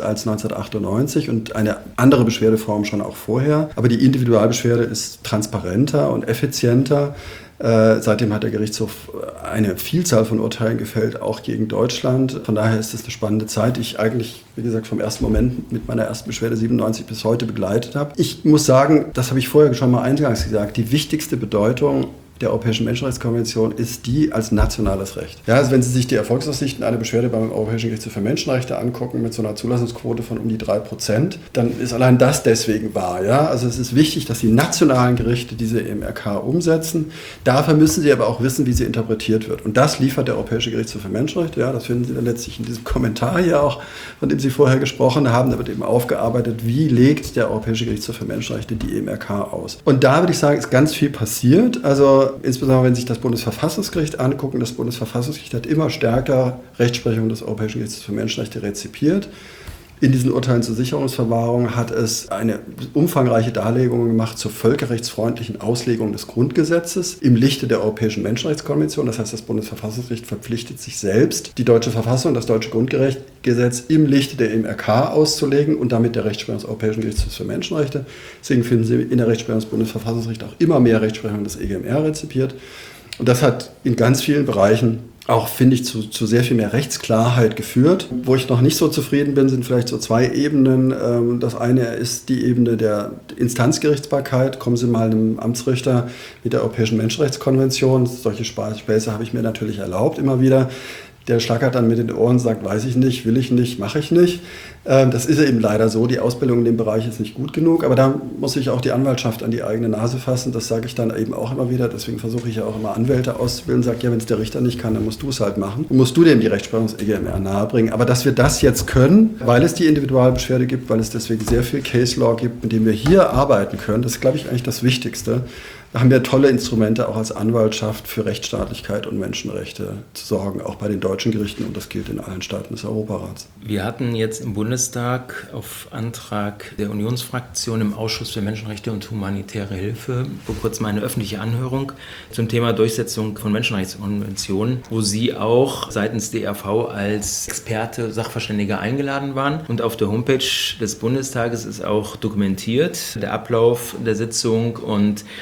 1998 und eine andere Beschwerdeform schon auch vorher. Aber die Individualbeschwerde ist transparenter und effizienter. Seitdem hat der Gerichtshof eine Vielzahl von Urteilen gefällt, auch gegen Deutschland. Von daher ist es eine spannende Zeit, die ich eigentlich, wie gesagt, vom ersten Moment mit meiner ersten Beschwerde 97 bis heute begleitet habe. Ich muss sagen, das habe ich vorher schon mal eingangs gesagt, die wichtigste Bedeutung der Europäischen Menschenrechtskonvention ist die als nationales Recht. Ja, also wenn Sie sich die Erfolgsaussichten einer Beschwerde beim Europäischen Gerichtshof für Menschenrechte angucken mit so einer Zulassungsquote von um die 3%, dann ist allein das deswegen wahr. Ja? Also es ist wichtig, dass die nationalen Gerichte diese EMRK umsetzen. Dafür müssen sie aber auch wissen, wie sie interpretiert wird. Und das liefert der Europäische Gerichtshof für Menschenrechte. Ja, das finden Sie dann letztlich in diesem Kommentar hier auch, von dem Sie vorher gesprochen haben. Da wird eben aufgearbeitet, wie legt der Europäische Gerichtshof für Menschenrechte die EMRK aus. Und da würde ich sagen, ist ganz viel passiert. Also insbesondere wenn Sie sich das Bundesverfassungsgericht angucken, das Bundesverfassungsgericht hat immer stärker Rechtsprechung des Europäischen Gerichtshofs für Menschenrechte rezipiert. In diesen Urteilen zur Sicherungsverwahrung hat es eine umfangreiche Darlegung gemacht zur völkerrechtsfreundlichen Auslegung des Grundgesetzes im Lichte der Europäischen Menschenrechtskonvention. Das heißt, das Bundesverfassungsgericht verpflichtet sich selbst, die deutsche Verfassung, das deutsche Grundgesetz im Lichte der EMRK auszulegen und damit der Rechtsprechung des Europäischen Gerichtshofs für Menschenrechte. Deswegen finden Sie in der Rechtsprechung des Bundesverfassungsgerichts auch immer mehr Rechtsprechung des EGMR rezipiert. Und das hat in ganz vielen Bereichen auch, finde ich, zu sehr viel mehr Rechtsklarheit geführt. Wo ich noch nicht so zufrieden bin, sind vielleicht so zwei Ebenen. Das eine ist die Ebene der Instanzgerichtsbarkeit. Kommen Sie mal einem Amtsrichter mit der Europäischen Menschenrechtskonvention. Solche Späße habe ich mir natürlich erlaubt immer wieder. Der schlackert dann mit den Ohren und sagt, weiß ich nicht, will ich nicht, mache ich nicht. Das ist eben leider so. Die Ausbildung in dem Bereich ist nicht gut genug. Aber da muss sich auch die Anwaltschaft an die eigene Nase fassen. Das sage ich dann eben auch immer wieder. Deswegen versuche ich ja auch immer Anwälte auszubilden. Sage, ja, wenn es der Richter nicht kann, dann musst du es halt machen. Und musst du dem die Rechtsprechung des EGMR nahebringen. Aber dass wir das jetzt können, weil es die Individualbeschwerde gibt, weil es deswegen sehr viel Case Law gibt, mit dem wir hier arbeiten können, das ist, glaube ich, eigentlich das Wichtigste. Da haben wir tolle Instrumente auch als Anwaltschaft für Rechtsstaatlichkeit und Menschenrechte zu sorgen, auch bei den deutschen Gerichten, und das gilt in allen Staaten des Europarats. Wir hatten jetzt im Bundestag auf Antrag der Unionsfraktion im Ausschuss für Menschenrechte und humanitäre Hilfe vor kurzem eine öffentliche Anhörung zum Thema Durchsetzung von Menschenrechtskonventionen, wo Sie auch seitens DRV als Experte, Sachverständiger eingeladen waren. Und auf der Homepage des Bundestages ist auch dokumentiert der Ablauf der Sitzung und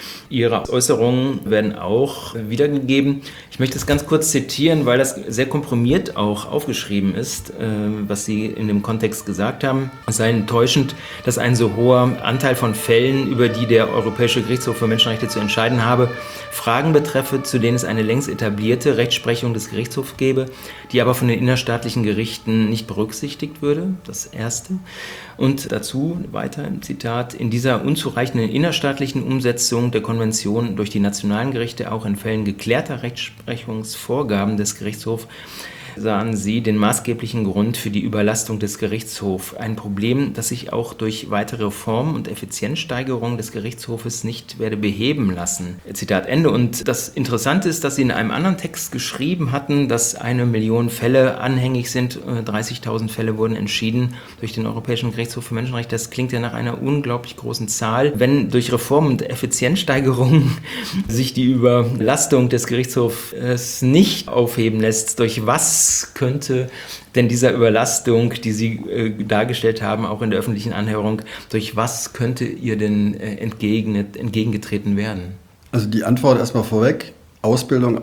Ihre Äußerungen werden auch wiedergegeben. Ich möchte es ganz kurz zitieren, weil das sehr komprimiert auch aufgeschrieben ist, was Sie in dem Kontext gesagt haben. Es sei enttäuschend, dass ein so hoher Anteil von Fällen, über die der Europäische Gerichtshof für Menschenrechte zu entscheiden habe, Fragen betreffe, zu denen es eine längst etablierte Rechtsprechung des Gerichtshofs gäbe, die aber von den innerstaatlichen Gerichten nicht berücksichtigt würde. Das Erste. Und dazu weiter im Zitat: In dieser unzureichenden innerstaatlichen Umsetzung der Konvention durch die nationalen Gerichte auch in Fällen geklärter Rechtsprechungsvorgaben des Gerichtshofs sahen sie den maßgeblichen Grund für die Überlastung des Gerichtshofs. Ein Problem, das sich auch durch weitere Reform und Effizienzsteigerung des Gerichtshofes nicht werde beheben lassen. Zitat Ende. Und das Interessante ist, dass Sie in einem anderen Text geschrieben hatten, dass 1 Million Fälle anhängig sind. 30.000 Fälle wurden entschieden durch den Europäischen Gerichtshof für Menschenrechte. Das klingt ja nach einer unglaublich großen Zahl. Wenn durch Reform und Effizienzsteigerung sich die Überlastung des Gerichtshofs nicht aufheben lässt, durch was könnte denn dieser Überlastung, die Sie dargestellt haben, auch in der öffentlichen Anhörung, durch was könnte ihr denn entgegengetreten werden? Also die Antwort erstmal vorweg: Ausbildung.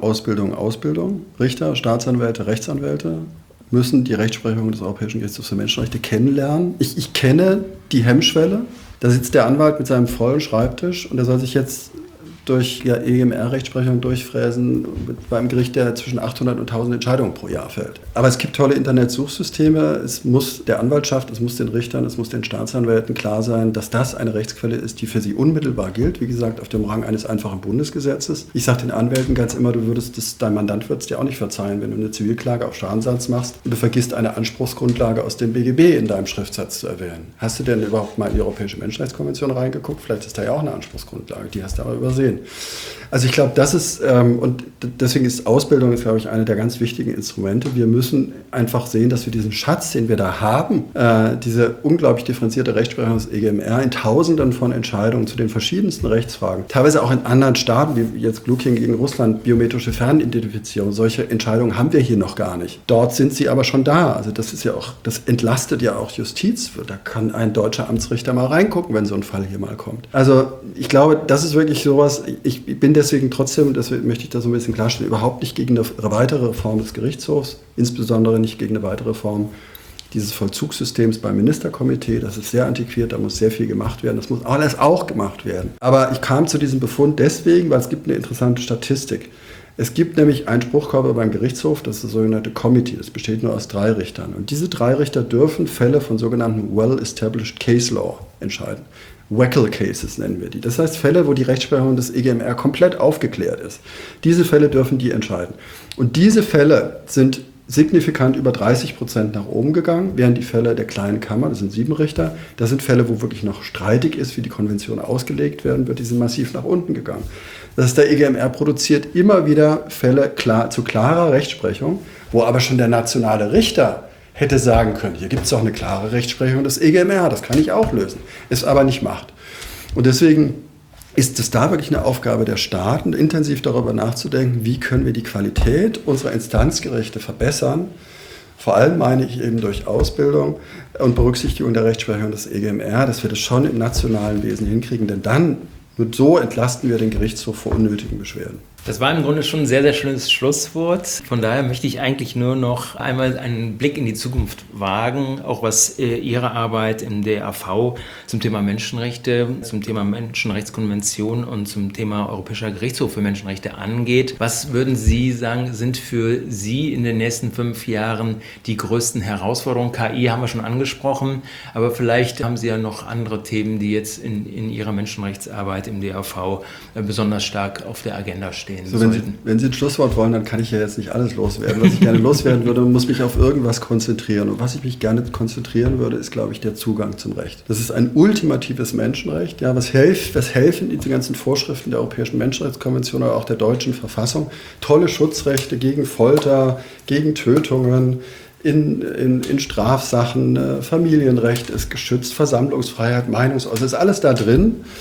Richter, Staatsanwälte, Rechtsanwälte müssen die Rechtsprechung des Europäischen Gerichtshofs für Menschenrechte kennenlernen. Ich kenne die Hemmschwelle. Da sitzt der Anwalt mit seinem vollen Schreibtisch und der soll sich jetzt durch EGMR-Rechtsprechung durchfräsen beim Gericht, der zwischen 800 und 1000 Entscheidungen pro Jahr fällt. Aber es gibt tolle Internetsuchsysteme. Es muss der Anwaltschaft, es muss den Richtern, es muss den Staatsanwälten klar sein, dass das eine Rechtsquelle ist, die für sie unmittelbar gilt. Wie gesagt, auf dem Rang eines einfachen Bundesgesetzes. Ich sage den Anwälten ganz immer, dein Mandant wird es dir auch nicht verzeihen, wenn du eine Zivilklage auf Schadensersatz machst und du vergisst, eine Anspruchsgrundlage aus dem BGB in deinem Schriftsatz zu erwähnen. Hast du denn überhaupt mal in die Europäische Menschenrechtskonvention reingeguckt? Vielleicht ist da ja auch eine Anspruchsgrundlage, die hast du aber übersehen. Also ich glaube, das ist, und deswegen ist Ausbildung, glaube ich, eine der ganz wichtigen Instrumente. Wir müssen einfach sehen, dass wir diesen Schatz, den wir da haben, diese unglaublich differenzierte Rechtsprechung des EGMR in Tausenden von Entscheidungen zu den verschiedensten Rechtsfragen, teilweise auch in anderen Staaten, wie jetzt Glucking gegen Russland, biometrische Fernidentifizierung, solche Entscheidungen haben wir hier noch gar nicht. Dort sind sie aber schon da. Also das ist ja auch, das entlastet ja auch Justiz. Da kann ein deutscher Amtsrichter mal reingucken, wenn so ein Fall hier mal kommt. Also ich glaube, das ist wirklich sowas. Ich bin deswegen trotzdem, deswegen möchte ich das so ein bisschen klarstellen, überhaupt nicht gegen eine weitere Reform des Gerichtshofs, insbesondere nicht gegen eine weitere Reform dieses Vollzugssystems beim Ministerkomitee. Das ist sehr antiquiert, da muss sehr viel gemacht werden. Das muss alles auch gemacht werden. Aber ich kam zu diesem Befund deswegen, weil es gibt eine interessante Statistik. Es gibt nämlich einen Spruchkörper beim Gerichtshof, das ist das sogenannte Committee, das besteht nur aus 3 Richtern. Und diese 3 Richter dürfen Fälle von sogenannten Well-Established Case Law entscheiden. Wackel Cases nennen wir die. Das heißt Fälle, wo die Rechtsprechung des EGMR komplett aufgeklärt ist. Diese Fälle dürfen die entscheiden. Und diese Fälle sind signifikant über 30% nach oben gegangen, während die Fälle der kleinen Kammer, das sind 7 Richter, das sind Fälle, wo wirklich noch streitig ist, wie die Konvention ausgelegt werden wird, die sind massiv nach unten gegangen. Das heißt, der EGMR produziert immer wieder Fälle zu klarer Rechtsprechung, wo aber schon der nationale Richter hätte sagen können, hier gibt es doch eine klare Rechtsprechung des EGMR, das kann ich auch lösen, es aber nicht macht. Und deswegen ist es da wirklich eine Aufgabe der Staaten, intensiv darüber nachzudenken, wie können wir die Qualität unserer Instanzgerichte verbessern. Vor allem meine ich eben durch Ausbildung und Berücksichtigung der Rechtsprechung des EGMR, dass wir das schon im nationalen Wesen hinkriegen, denn dann, nur so entlasten wir den Gerichtshof vor unnötigen Beschwerden. Das war im Grunde schon ein sehr, sehr schönes Schlusswort. Von daher möchte ich eigentlich nur noch einmal einen Blick in die Zukunft wagen, auch was Ihre Arbeit im DAV zum Thema Menschenrechte, zum Thema Menschenrechtskonvention und zum Thema Europäischer Gerichtshof für Menschenrechte angeht. Was würden Sie sagen, sind für Sie in den nächsten 5 Jahren die größten Herausforderungen? KI haben wir schon angesprochen, aber vielleicht haben Sie ja noch andere Themen, die jetzt in Ihrer Menschenrechtsarbeit im DAV besonders stark auf der Agenda stehen. So, wenn Sie ein Schlusswort wollen, dann kann ich ja jetzt nicht alles loswerden. Was ich gerne loswerden würde, muss mich auf irgendwas konzentrieren. Und was ich mich gerne konzentrieren würde, ist, glaube ich, der Zugang zum Recht. Das ist ein ultimatives Menschenrecht. Ja, was helfen diese ganzen Vorschriften der Europäischen Menschenrechtskonvention oder auch der deutschen Verfassung? Tolle Schutzrechte gegen Folter, gegen Tötungen, in Strafsachen, Familienrecht ist geschützt, Versammlungsfreiheit, Meinungsäußerung, ist alles da drin.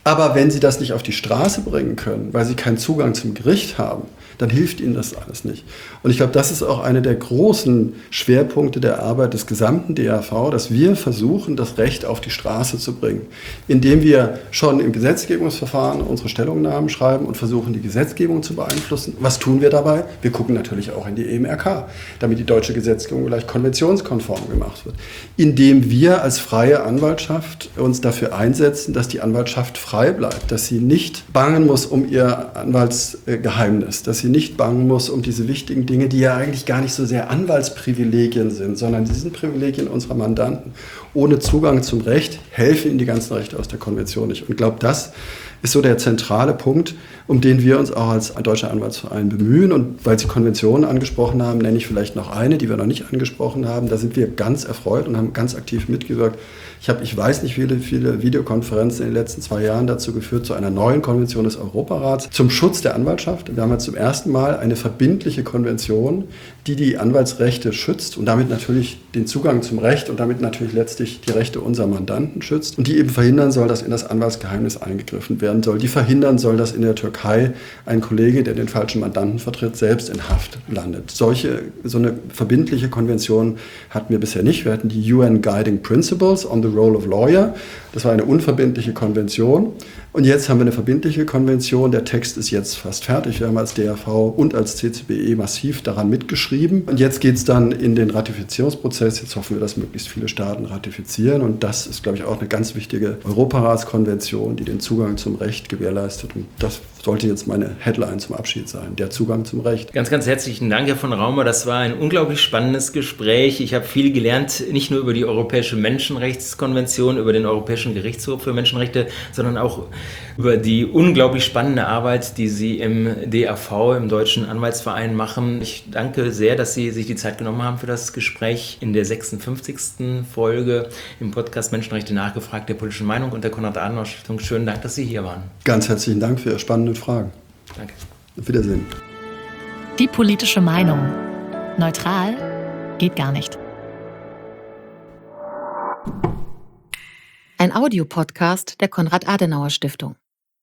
Aber wenn Sie das nicht auf die Straße bringen können, weil Sie keinen Zugang zum Gericht haben, dann hilft Ihnen das alles nicht. Und ich glaube, das ist auch einer der großen Schwerpunkte der Arbeit des gesamten DAV, dass wir versuchen, das Recht auf die Straße zu bringen, indem wir schon im Gesetzgebungsverfahren unsere Stellungnahmen schreiben und versuchen, die Gesetzgebung zu beeinflussen. Was tun wir dabei? Wir gucken natürlich auch in die EMRK, damit die deutsche Gesetzgebung gleich konventionskonform gemacht wird. Indem wir als freie Anwaltschaft uns dafür einsetzen, dass die Anwaltschaft frei bleibt, dass sie nicht bangen muss um ihr Anwaltsgeheimnis, dass sie nicht bangen muss um diese wichtigen Dinge, die ja eigentlich gar nicht so sehr Anwaltsprivilegien sind, sondern die sind Privilegien unserer Mandanten. Ohne Zugang zum Recht helfen ihnen die ganzen Rechte aus der Konvention nicht. Und ich glaube, das ist so der zentrale Punkt, um den wir uns auch als Deutscher Anwaltsverein bemühen. Und weil Sie Konventionen angesprochen haben, nenne ich vielleicht noch eine, die wir noch nicht angesprochen haben. Da sind wir ganz erfreut und haben ganz aktiv mitgewirkt. Ich weiß nicht, viele Videokonferenzen in den letzten 2 Jahren dazu geführt, zu einer neuen Konvention des Europarats zum Schutz der Anwaltschaft. Wir haben jetzt zum ersten Mal eine verbindliche Konvention, die die Anwaltsrechte schützt und damit natürlich den Zugang zum Recht und damit natürlich letztlich die Rechte unserer Mandanten schützt und die eben verhindern soll, dass in das Anwaltsgeheimnis eingegriffen werden soll, die verhindern soll, dass in der Türkei ein Kollege, der den falschen Mandanten vertritt, selbst in Haft landet. So eine verbindliche Konvention hatten wir bisher nicht. Wir hatten die UN Guiding Principles on the Role of Lawyer. Das war eine unverbindliche Konvention. Und jetzt haben wir eine verbindliche Konvention. Der Text ist jetzt fast fertig. Wir haben als DAV und als CCBE massiv daran mitgeschrieben. Und jetzt geht es dann in den Ratifizierungsprozess. Jetzt hoffen wir, dass möglichst viele Staaten ratifizieren. Und das ist, glaube ich, auch eine ganz wichtige Europaratskonvention, die den Zugang zum Recht gewährleistet. Und das sollte jetzt meine Headline zum Abschied sein, der Zugang zum Recht. Ganz, ganz herzlichen Dank, Herr von Raumer. Das war ein unglaublich spannendes Gespräch. Ich habe viel gelernt, nicht nur über die Europäische Menschenrechtskonvention, über den Europäischen Gerichtshof für Menschenrechte, sondern auch über die unglaublich spannende Arbeit, die Sie im DAV, im Deutschen Anwaltsverein, machen. Ich danke sehr, dass Sie sich die Zeit genommen haben für das Gespräch in der 56. Folge im Podcast Menschenrechte nachgefragt, der politischen Meinung und der Konrad-Adenauer-Stiftung. Schönen Dank, dass Sie hier waren. Ganz herzlichen Dank für Ihre spannenden Fragen. Danke. Auf Wiedersehen. Die politische Meinung. Neutral geht gar nicht. Ein Audiopodcast der Konrad-Adenauer-Stiftung.